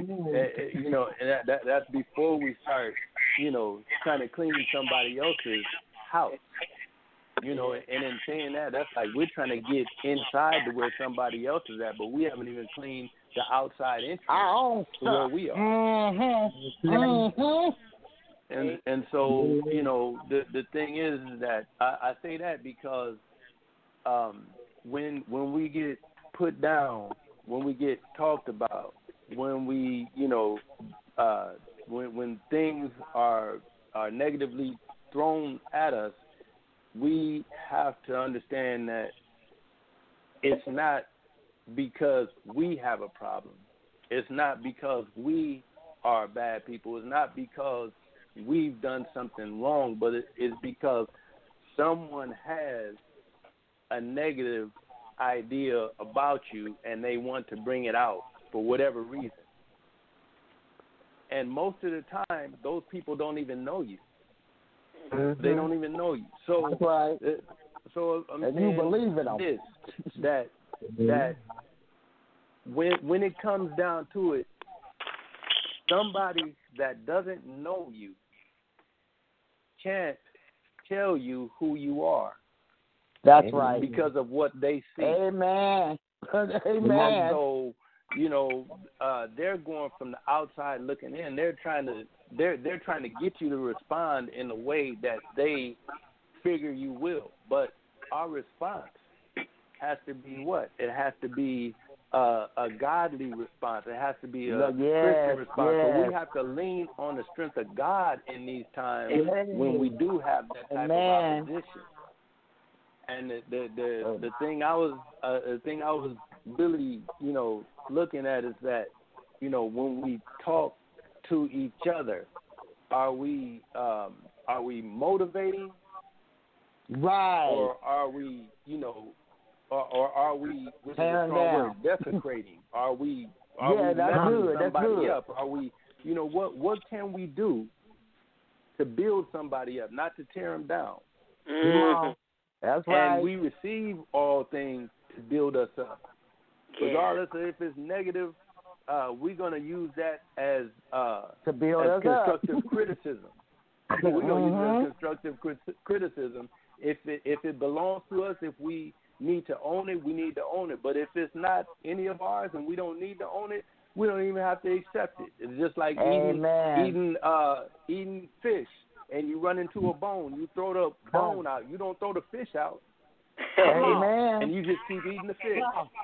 that's before we start, trying to clean somebody else's house. And in saying that, that's like we're trying to get inside to where somebody else is at, but we haven't even cleaned the outside entrance to where we are. And so, the thing is that I say that because when we get put down, when we get talked about, when we, when things are negatively thrown at us, we have to understand that it's not because we have a problem. It's not because we are bad people. It's not because we've done something wrong, but it's because someone has a negative idea about you and they want to bring it out for whatever reason. And most of the time, those people don't even know you. Mm-hmm. They don't even know you. So,
that's right.
So I'm
and
saying
you believe in them.
that when it comes down to it, somebody that doesn't know you can't tell you who you are.
That's right.
Because of what they see.
Amen. Amen.
So, they're going from the outside looking in. They're trying to get you to respond in a way that they figure you will. But our response has to be what? It has to be a godly response. It has to be a Christian response. So we have to lean on the strength of God in these times when we do have that type of opposition. And the thing I was really, looking at is that, when we talk to each other, are we motivating?
Right.
Or are we, or are we, which is a strong word, desecrating? Are we messing somebody up? Are we, what can we do to build somebody up, not to tear them down?
Mm-hmm. That's right.
And we receive all things to build us up. Regardless of if it's negative, we're going to use that as
to build us
constructive
up.
criticism. We're going to use it as constructive criticism. If it belongs to us, if we need to own it, we need to own it. But if it's not any of ours and we don't need to own it, we don't even have to accept it. It's just like eating fish, and you run into a bone. You throw the bone out. You don't throw the fish out.
Amen.
And you just keep eating the fish.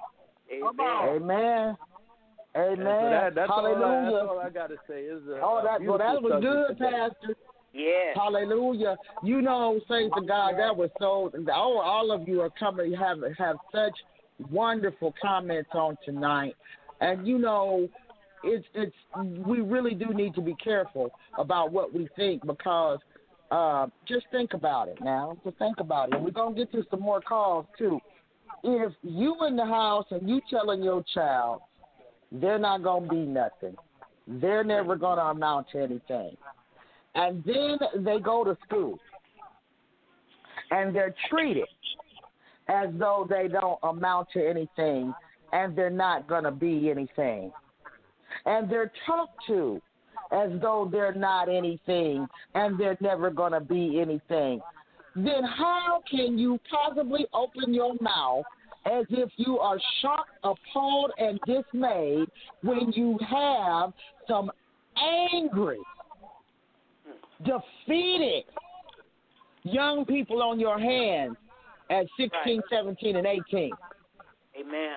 Amen. Amen.
So that's
Hallelujah.
all I got to say. Is
that was good, Pastor.
Yeah.
Hallelujah. Saints of God, that was so. All of you are coming have such wonderful comments on tonight, and it's we really do need to be careful about what we think, because just think about it now. Just think about it. And we're gonna get to some more calls too. If you in the house and you telling your child they're not gonna be nothing, they're never gonna amount to anything, and then they go to school and they're treated as though they don't amount to anything and they're not going to be anything, and they're talked to as though they're not anything and they're never going to be anything, then how can you possibly open your mouth as if you are shocked, appalled, and dismayed when you have some angry, defeated young people on your hands at 16, 17, and 18?
Amen.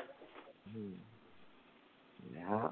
Yeah.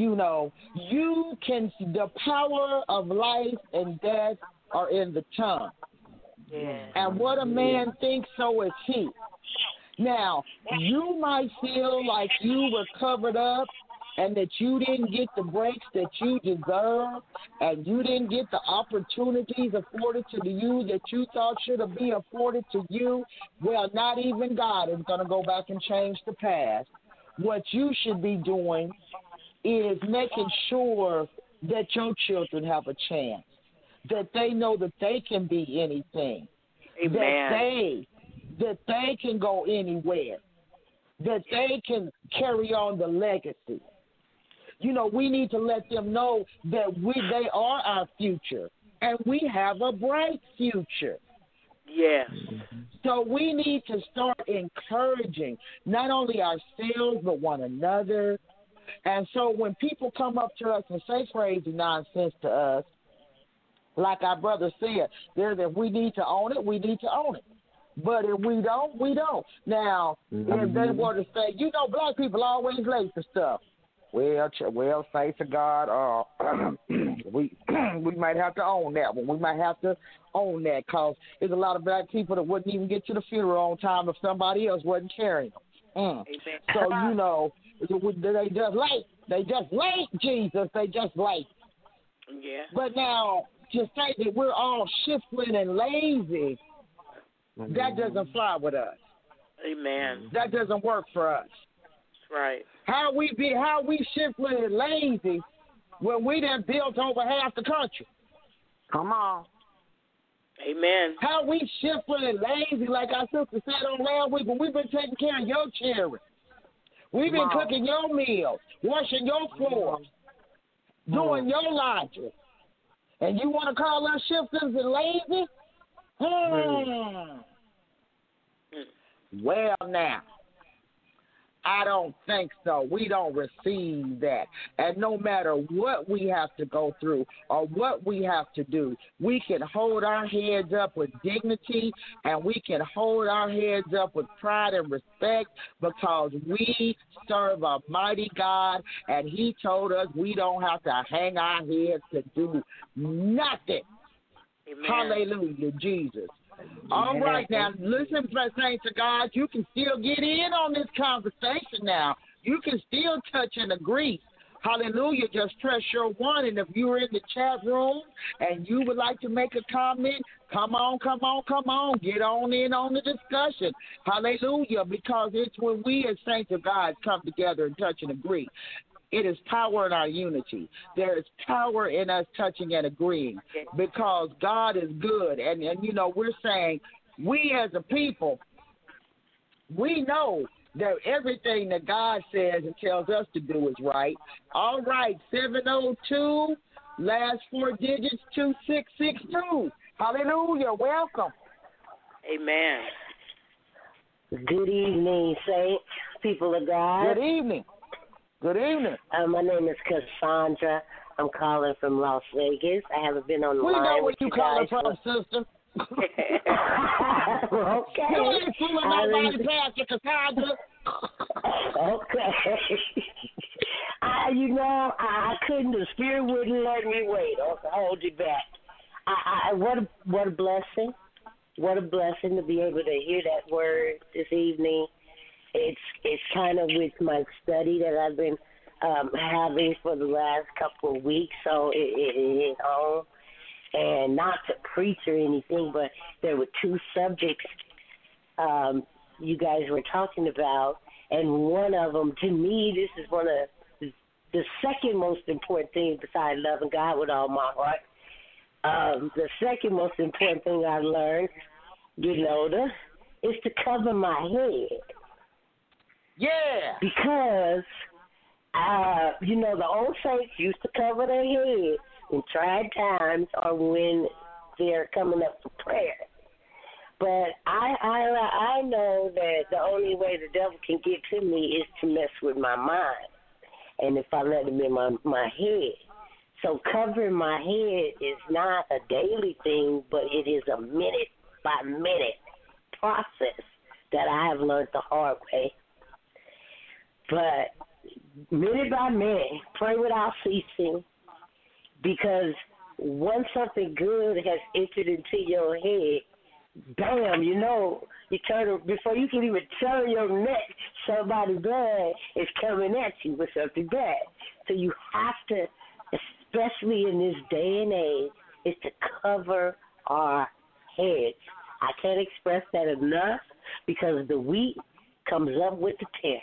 You can, the power of life and death are in the tongue.
Yeah.
And what a man thinks, so is he. Now, you might feel like you were covered up and that you didn't get the breaks that you deserve, and you didn't get the opportunities afforded to you that you thought should have been afforded to you. Well, not even God is going to go back and change the past. What you should be doing is making sure that your children have a chance, that they know that they can be anything,
Amen.
that they can go anywhere, that they can carry on the legacy. We need to let them know that they are our future, and we have a bright future.
Yes.
So we need to start encouraging not only ourselves but one another. And so when people come up to us and say crazy nonsense to us, like our brother said, if we need to own it, we need to own it. But if we don't, we don't. Now, if they were to say, black people always late for stuff, well, say to God, we might have to own that one. We might have to own that, because there's a lot of black people that wouldn't even get to the funeral on time if somebody else wasn't carrying them. So, they just late. They just late, Jesus. They just late.
Yeah.
But now, to say that we're all shiftless and lazy, that doesn't fly with us.
Amen.
That doesn't work for us.
Right.
How we shiftless and lazy when we done built over half the country? Come on.
Amen.
How we shiftless and lazy, like our sister said on last week, when we've been taking care of your children. We've been cooking your meals, washing your floors, doing your laundry. And you want to call us shiftless and lazy? Well, now, I don't think so. We don't receive that. And no matter what we have to go through or what we have to do, we can hold our heads up with dignity and we can hold our heads up with pride and respect because we serve a mighty God and he told us we don't have to hang our heads to do nothing.
Amen.
Hallelujah, Jesus. All right, now, listen, saints of God, you can still get in on this conversation now. You can still touch and agree. Hallelujah, just press your one, and if you're in the chat room and you would like to make a comment, come on. Get on in on the discussion. Hallelujah, because it's when we as saints of God come together and touch and agree. It is power in our unity. There is power in us touching and agreeing because God is good. And you know, we're saying we as a people, we know that everything that God says and tells us to do is right. All right, 702, last four digits, 2662. Hallelujah. Welcome.
Amen.
Good evening, saints, people of God.
Good evening. Good evening.
My name is Cassandra. I'm calling from Las Vegas. I haven't been on the line.
We know where
you
you calling from, sister.
Okay.
You ain't fooling nobody, Pastor Cassandra.
Okay. I couldn't. The Spirit wouldn't let me wait. I'll hold you back. What a blessing. What a blessing to be able to hear that word this evening. It's kind of with my study that I've been having for the last couple of weeks, so it hit home. And not to preach or anything, but there were two subjects you guys were talking about, and one of them, to me, this is one of the second most important thing besides loving God with all my heart. The second most important thing I learned, getting older, is to cover my head.
Yeah.
Because, the old saints used to cover their head in tried times or when they're coming up for prayer. But I know that the only way the devil can get to me is to mess with my mind. And if I let him in my head. So covering my head is not a daily thing, but it is a minute-by-minute process that I have learned the hard way. But minute by minute, pray without ceasing, because once something good has entered into your head, bam, you turn before you can even turn your neck, somebody bad is coming at you with something bad. So you have to, especially in this day and age, is to cover our heads. I can't express that enough because the wheat comes up with the tear.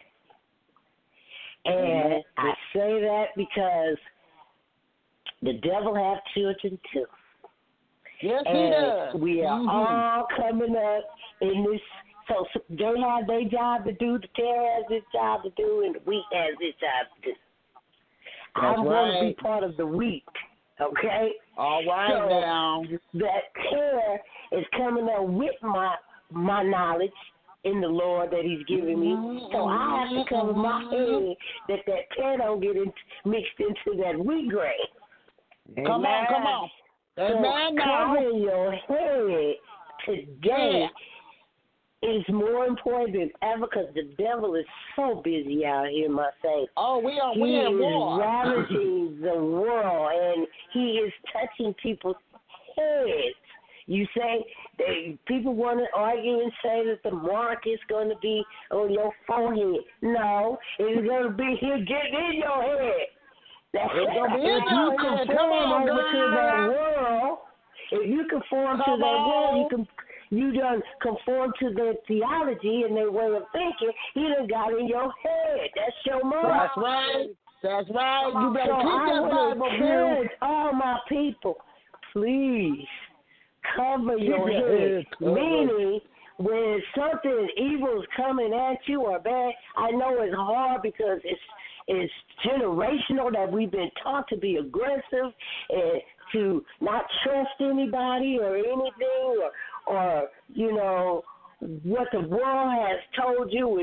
And I say that because the devil has children too.
Yes,
and
he does.
We are all coming up in this. So they have their job to do, the tear has his job to do, and the wheat has his job to do. I'm going to be part of the wheat, okay?
All right,
so
now.
That tear is coming up with my knowledge in the Lord that he's giving me. So I have to cover my head that tear don't get mixed into that wheat grain.
Come on.
So covering your head today is more important than ever because the devil is so busy out here, my saints.
Oh, we are
He is
war.
ravaging the world, and he is touching people's heads. You say people want to argue and say that the mark is going to be on your forehead. No, it's going to be here getting in your head. If you conform over to that world, if you conform to that world, you done conform to their theology and their way of thinking. He done got in your head. That's your mind.
That's right. You better keep that Bible,
encourage all my people, please cover your head. Meaning, when something evil is coming at you or bad, I know it's hard because it's generational that we've been taught to be aggressive and to not trust anybody or anything or what the world has told you is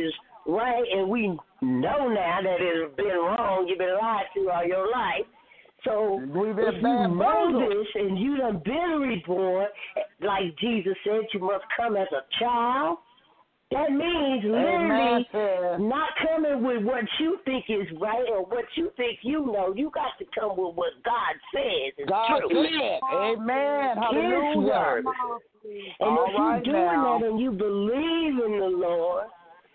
right? And we know now that it's been wrong. You've been lied to all your life. So
We've been
if you know
bamboozled.
this and you done been reborn, like Jesus said, you must come as a child. That means literally not coming with what you think is right or what you think you know. You got to come with what God says is
God
true.
said, amen,
His
hallelujah.
word. And
All
if
right
you're doing
now.
that and you believe in the Lord,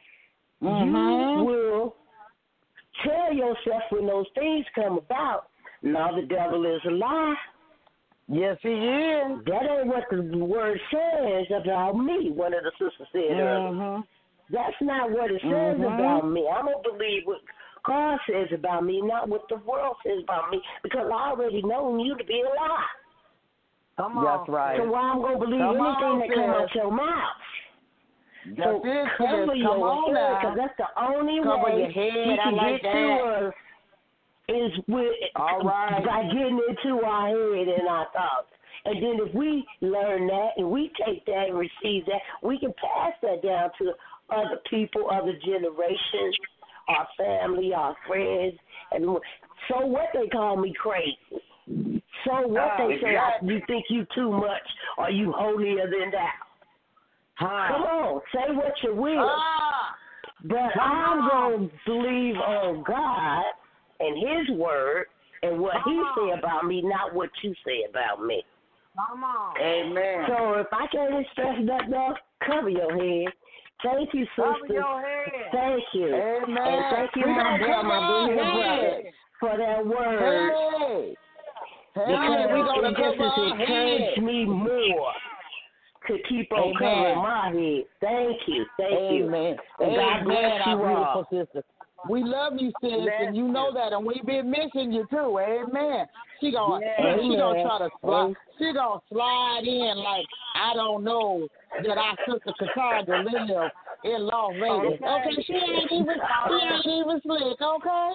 Mm-hmm.
you will tell yourself when those things come about, no, the devil is a lie.
Yes, he is.
That ain't what the word says about me, one of the sisters said earlier. That's not what it says about me. I'm going to believe what God says about me, not what the world says about me, because I already know you to be a lie.
Come on. That's right.
So why I'm going to believe anything that comes out your mouth? So cover your head, because that's the only way
your head.
you can
like
get
that.
to us is with by getting into our head and our thoughts. And then if we learn that and we take that and receive that, we can pass that down to other people, other generations, our family, our friends. And so what they call me crazy. So what they say, you think you too much or you holier than thou. Come on, say what you will. But I'm going to believe on God and His word and what He say about me, not what you say about me.
Come on.
Amen.
So if I can't express nothing else, cover your head. Thank you, sister.
Cover your head.
Thank you.
Amen.
And thank you, my brother, for that word. Because it just has encouraged me more to keep on covering my head. Thank you. Thank you. And God bless you all.
Sister. We love you, sis, and you know that, and we've been missing you too. Amen. She gonna try to slide. She gonna slide in like I don't know that our sister Cassandra live in Las Vegas. Okay, she ain't even slick. Okay.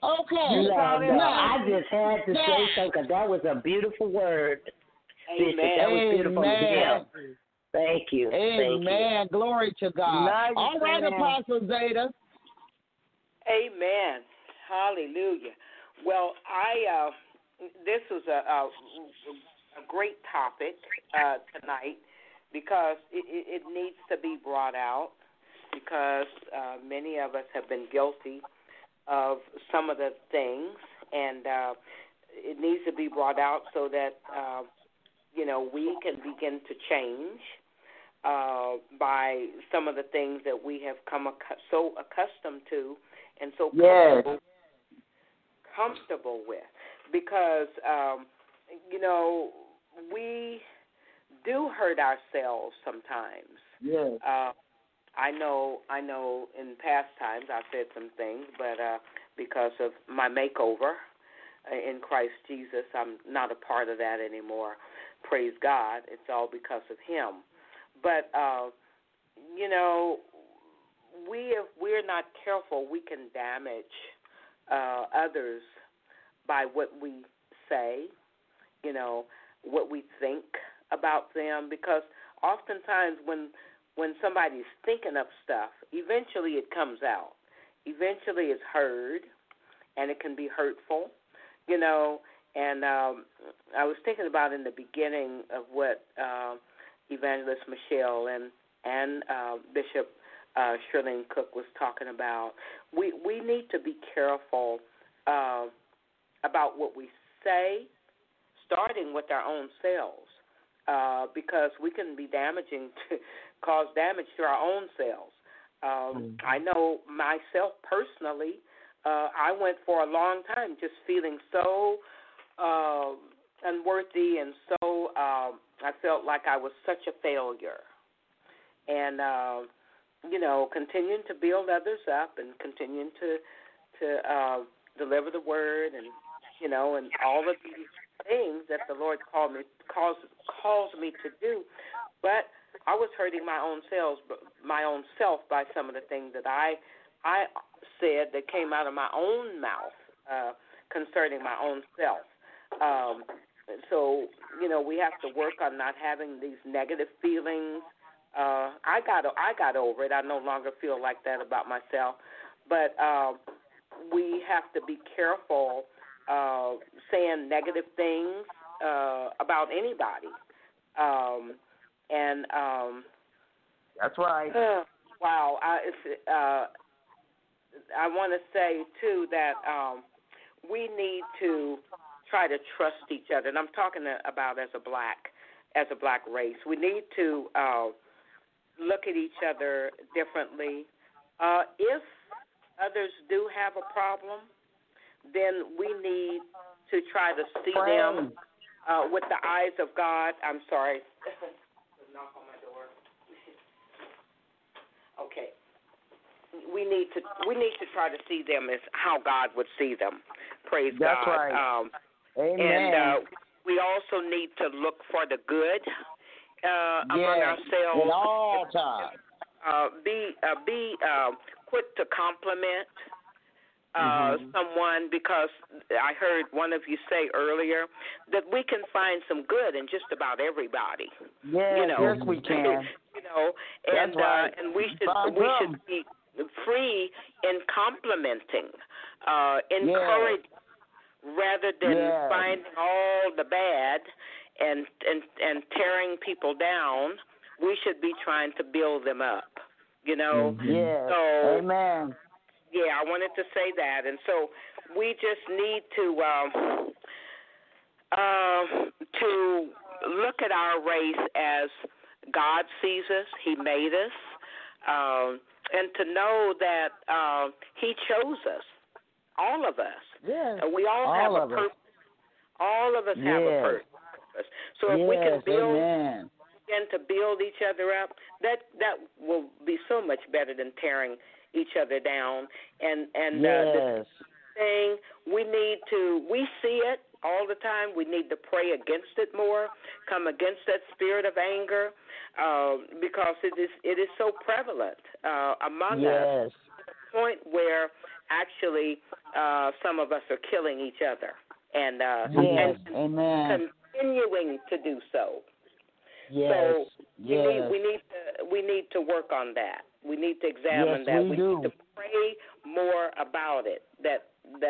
No, I just had to say something because that was a beautiful word.
Amen.
That was beautiful. Yeah. Thank you.
Amen. Glory to God. All right, Apostle Zeta.
Amen. Hallelujah. Well, this was a great topic tonight because it needs to be brought out because many of us have been guilty of some of the things, and it needs to be brought out so that we can begin to change by some of the things that we have come so accustomed to and so comfortable with, because we do hurt ourselves sometimes.
Yes.
I know in past times I've said some things, but because of my makeover in Christ Jesus, I'm not a part of that anymore. Praise God. It's all because of Him. But, if we're not careful, we can damage others by what we say, what we think about them, because oftentimes when somebody's thinking of stuff, eventually it comes out. Eventually it's heard, and it can be hurtful, And I was thinking about in the beginning of what Evangelist Michelle and Bishop Shirlene Cook was talking about. We need to be careful about what we say, starting with our own selves, because we can be cause damage to our own selves. I know myself personally, I went for a long time just feeling so unworthy and so I felt like I was such a failure. And, continuing to build others up and continuing to deliver the word and, and all of these things that the Lord calls me to do. But I was hurting my own self by some of the things that I said that came out of my own mouth concerning my own self. So, we have to work on not having these negative feelings I got over it. I no longer feel like that about myself. But we have to be careful saying negative things about anybody.
That's right.
Wow. I want to say, too, that we need to try to trust each other. And I'm talking about as a black race. We need to look at each other differently. If others do have a problem, then we need to try to see them with the eyes of God. I'm sorry. Knock on my door. Okay. We need to try to see them as how God would see them. Praise
That's
God.
Right. Amen.
And we also need to look for the good among ourselves.
At all times.
Be quick to compliment someone, because I heard one of you say earlier that we can find some good in just about everybody.
Yes, yes, we can.
And
right.
And we should be free in complimenting, encouraging, rather than finding all the bad and tearing people down. We should be trying to build them up. Yes. So,
amen.
Yeah, I wanted to say that, and so we just need to look at our race as God sees us. He made us, and to know that He chose us, all of us.
Yes.
We all have a purpose. All of us have a purpose. So if we can begin to build each other up, that will be so much better than tearing each other down. And the thing we see it all the time. We need to pray against it more, come against that spirit of anger, because it is so prevalent among us, to the point where actually some of us are killing each other and continuing to do so.
Yes.
So we need to work on that. We need to examine that. We need to pray more about it. That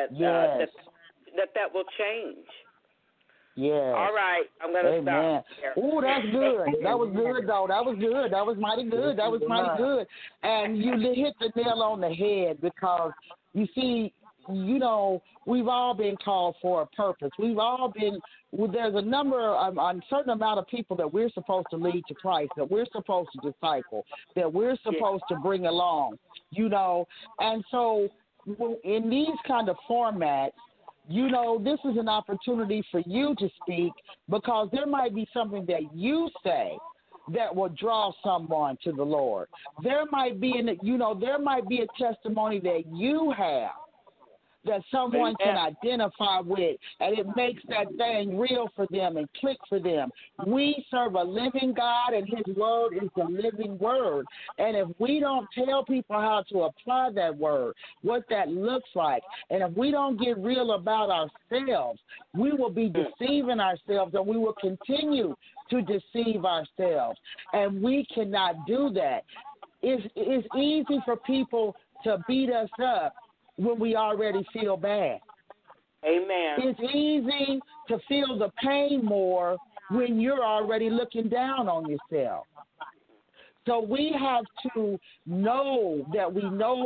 will change.
Yes.
All right, I'm going to stop there.
Oh, that's good. That was good, though. That was good. That was mighty good. That was mighty good. And you hit the nail on the head, because, you see, we've all been called for a purpose. We've all been, there's a certain amount of people that we're supposed to lead to Christ, that we're supposed to disciple, that we're supposed to bring along, And so in these kind of formats, this is an opportunity for you to speak, because there might be something that you say that will draw someone to the Lord. There might be a testimony that you have that someone can identify with, and it makes that thing real for them and click for them. We serve a living God, and His word is the living word. And if we don't tell people how to apply that word, what that looks like, and if we don't get real about ourselves, we will be deceiving ourselves, and we will continue to deceive ourselves. And we cannot do that. It's easy for people to beat us up when we already feel bad.
Amen.
It's easy to feel the pain more when you're already looking down on yourself. So we have to know that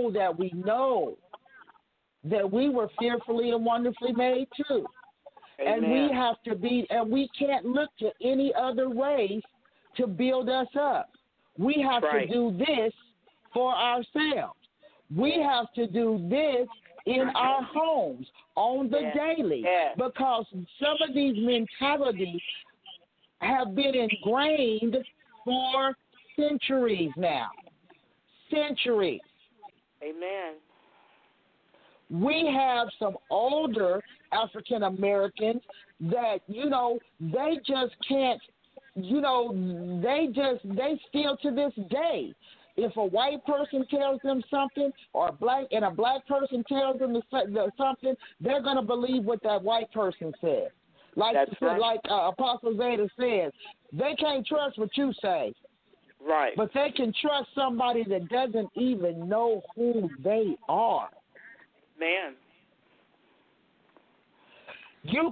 we were fearfully and wonderfully made too.
Amen.
And we have to we can't look to any other ways to build us up. We have to do this for ourselves. We have to do this in our homes on the daily, because some of these mentalities have been ingrained for centuries now. Centuries.
Amen.
We have some older African Americans that, they just can't, they still to this day, if a white person tells them something, or a black person tells them something, they're going to believe what that white person says. Like Apostle Zeta says, they can't trust what you say.
Right.
But they can trust somebody that doesn't even know who they are.
Man.
You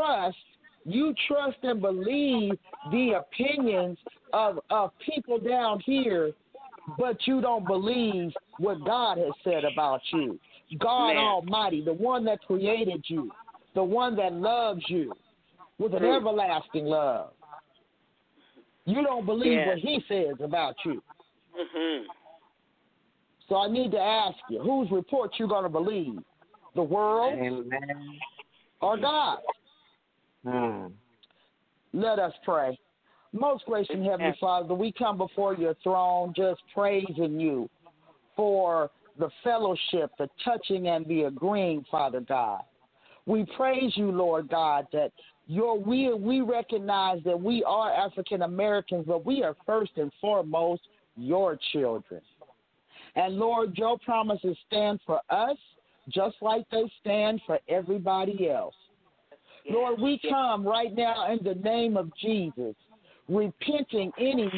trust and believe the opinions of people down here, but you don't believe what God has said about you. God Almighty, the one that created you, the one that loves you with an everlasting love. You don't believe what he says about you.
Mm-hmm.
So I need to ask you, whose report you going to believe? The world or God? Let us pray. Most gracious and Heavenly Father, we come before your throne just praising you for the fellowship, the touching and the agreeing, Father God. We praise you, Lord God, that we recognize that we are African Americans, but we are first and foremost your children. And Lord, your promises stand for us just like they stand for everybody else. Lord, we come right now in the name of Jesus, repenting any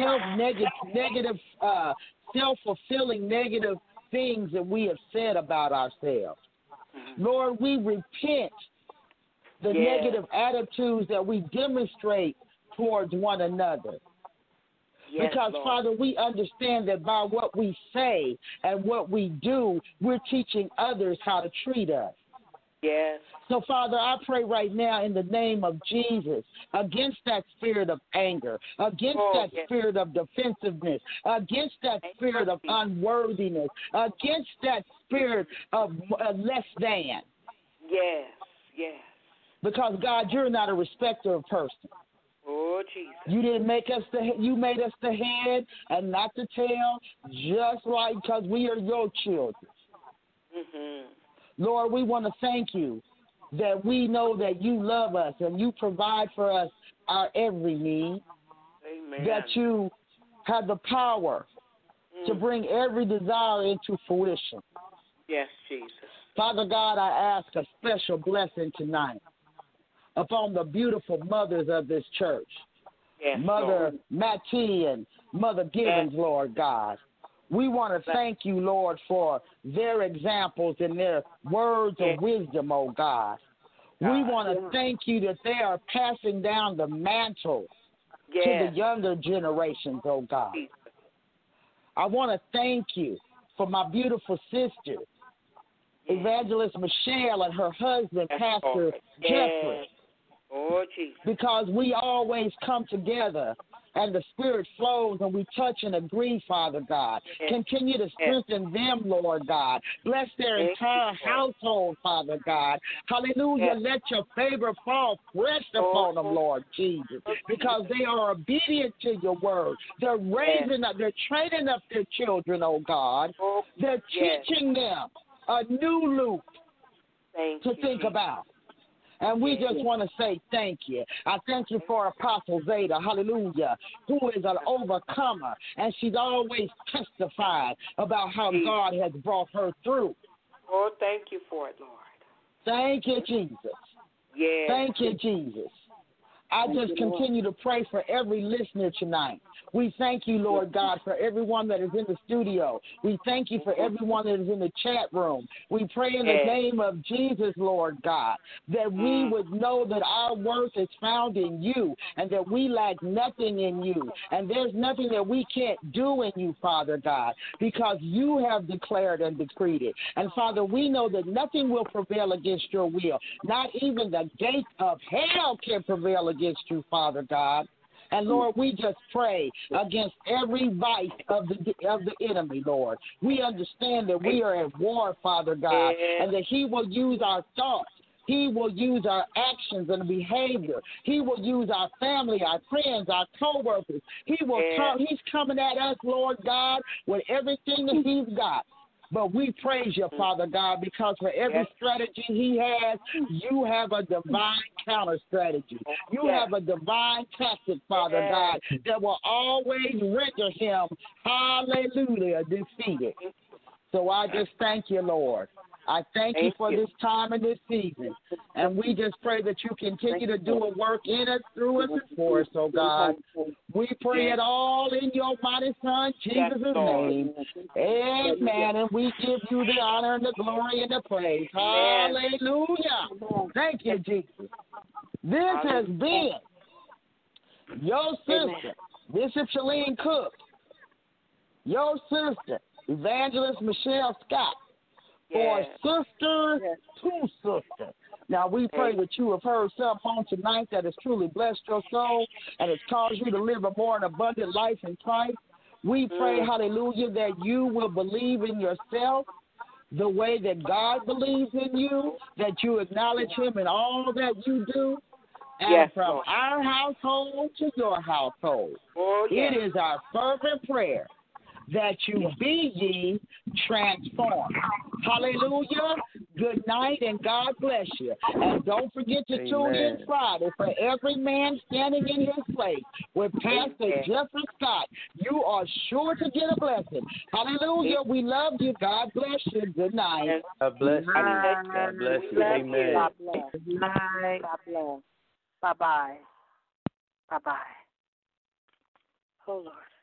negative, self-fulfilling negative things that we have said about ourselves. Lord, we repent the negative attitudes that we demonstrate towards one another. Because, Lord, Father, we understand that by what we say and what we do, we're teaching others how to treat us.
Yes.
So, Father, I pray right now in the name of Jesus against that spirit of anger, against that spirit of defensiveness, against that spirit of unworthiness, against that spirit of less than.
Yes, yes.
Because, God, you're not a respecter of persons.
Oh, Jesus.
You didn't make us you made us the head and not the tail, just like because we are your children.
Mm-hmm.
Lord, we want to thank you that we know that you love us and you provide for us our every need.
Amen.
That you have the power to bring every desire into fruition.
Yes, Jesus.
Father God, I ask a special blessing tonight upon the beautiful mothers of this church.
Yes,
Mother
Lord.
Mattie and Mother Givens, Lord God. We want to thank you, Lord, for their examples and their words of wisdom, oh God. We want to thank you that they are passing down the mantle to the younger generations, oh God. I want to thank you for my beautiful sister, Evangelist Michelle, and her husband, Pastor Jeffrey.
Oh, Jesus.
Because we always come together and the Spirit flows and we touch and agree, Father God. Continue to strengthen them, Lord God. Bless their entire household, Father God. Hallelujah. Let your favor fall fresh upon them, Lord Jesus, because they are obedient to your word. They're raising up, they're training up their children, oh God. They're teaching them a new loop to think about. And we just want to say thank you. I thank you for Apostle Zeta, hallelujah, who is an overcomer. And she's always testified about how God has brought her through.
Oh, thank you for it, Lord.
Thank you, Jesus.
Yeah.
Thank you, Jesus. I just continue to pray for every listener tonight. We thank you, Lord God, for everyone that is in the studio. We thank you for everyone that is in the chat room. We pray in the name of Jesus, Lord God, that we would know that our worth is found in you and that we lack nothing in you. And there's nothing that we can't do in you, Father God, because you have declared and decreed it. And, Father, we know that nothing will prevail against your will. Not even the gates of hell can prevail against you, Father God. And, Lord, we just pray against every vice of the enemy, Lord. We understand that we are at war, Father God, and that he will use our thoughts. He will use our actions and behavior. He will use our family, our friends, our co-workers. He's coming at us, Lord God, with everything that he's got. But we praise you, Father God, because for every strategy he has, you have a divine counter strategy. You have a divine tactic, Father God, that will always render him, hallelujah, defeated. So I just thank you, Lord. I thank you for this time and this season. And we just pray that you continue to do a work in us, through us, and for us, oh God. We pray it all in your mighty Son, Jesus' name. Amen. And we give you the honor and the glory and the praise. Hallelujah. Thank you, Jesus. This has been your sister, Bishop Shalene Cook, your sister, Evangelist Michelle Scott, for Sister to Sister. Now, we pray that you have heard something on tonight that has truly blessed your soul and has caused you to live a more and abundant life in Christ. We pray, hallelujah, that you will believe in yourself the way that God believes in you, that you acknowledge him in all that you do. And from our household to your household, it is our fervent prayer that you be ye transformed. Hallelujah. Good night and God bless you. And don't forget to tune in Friday for Every Man Standing in His Place with Pastor Jeffrey Scott. You are sure to get a blessing. Hallelujah. We love you. God bless you. Good night.
God bless you. God bless you. Amen.
God bless. Good night. God bless. Bye-bye. Bye-bye. Oh, Lord.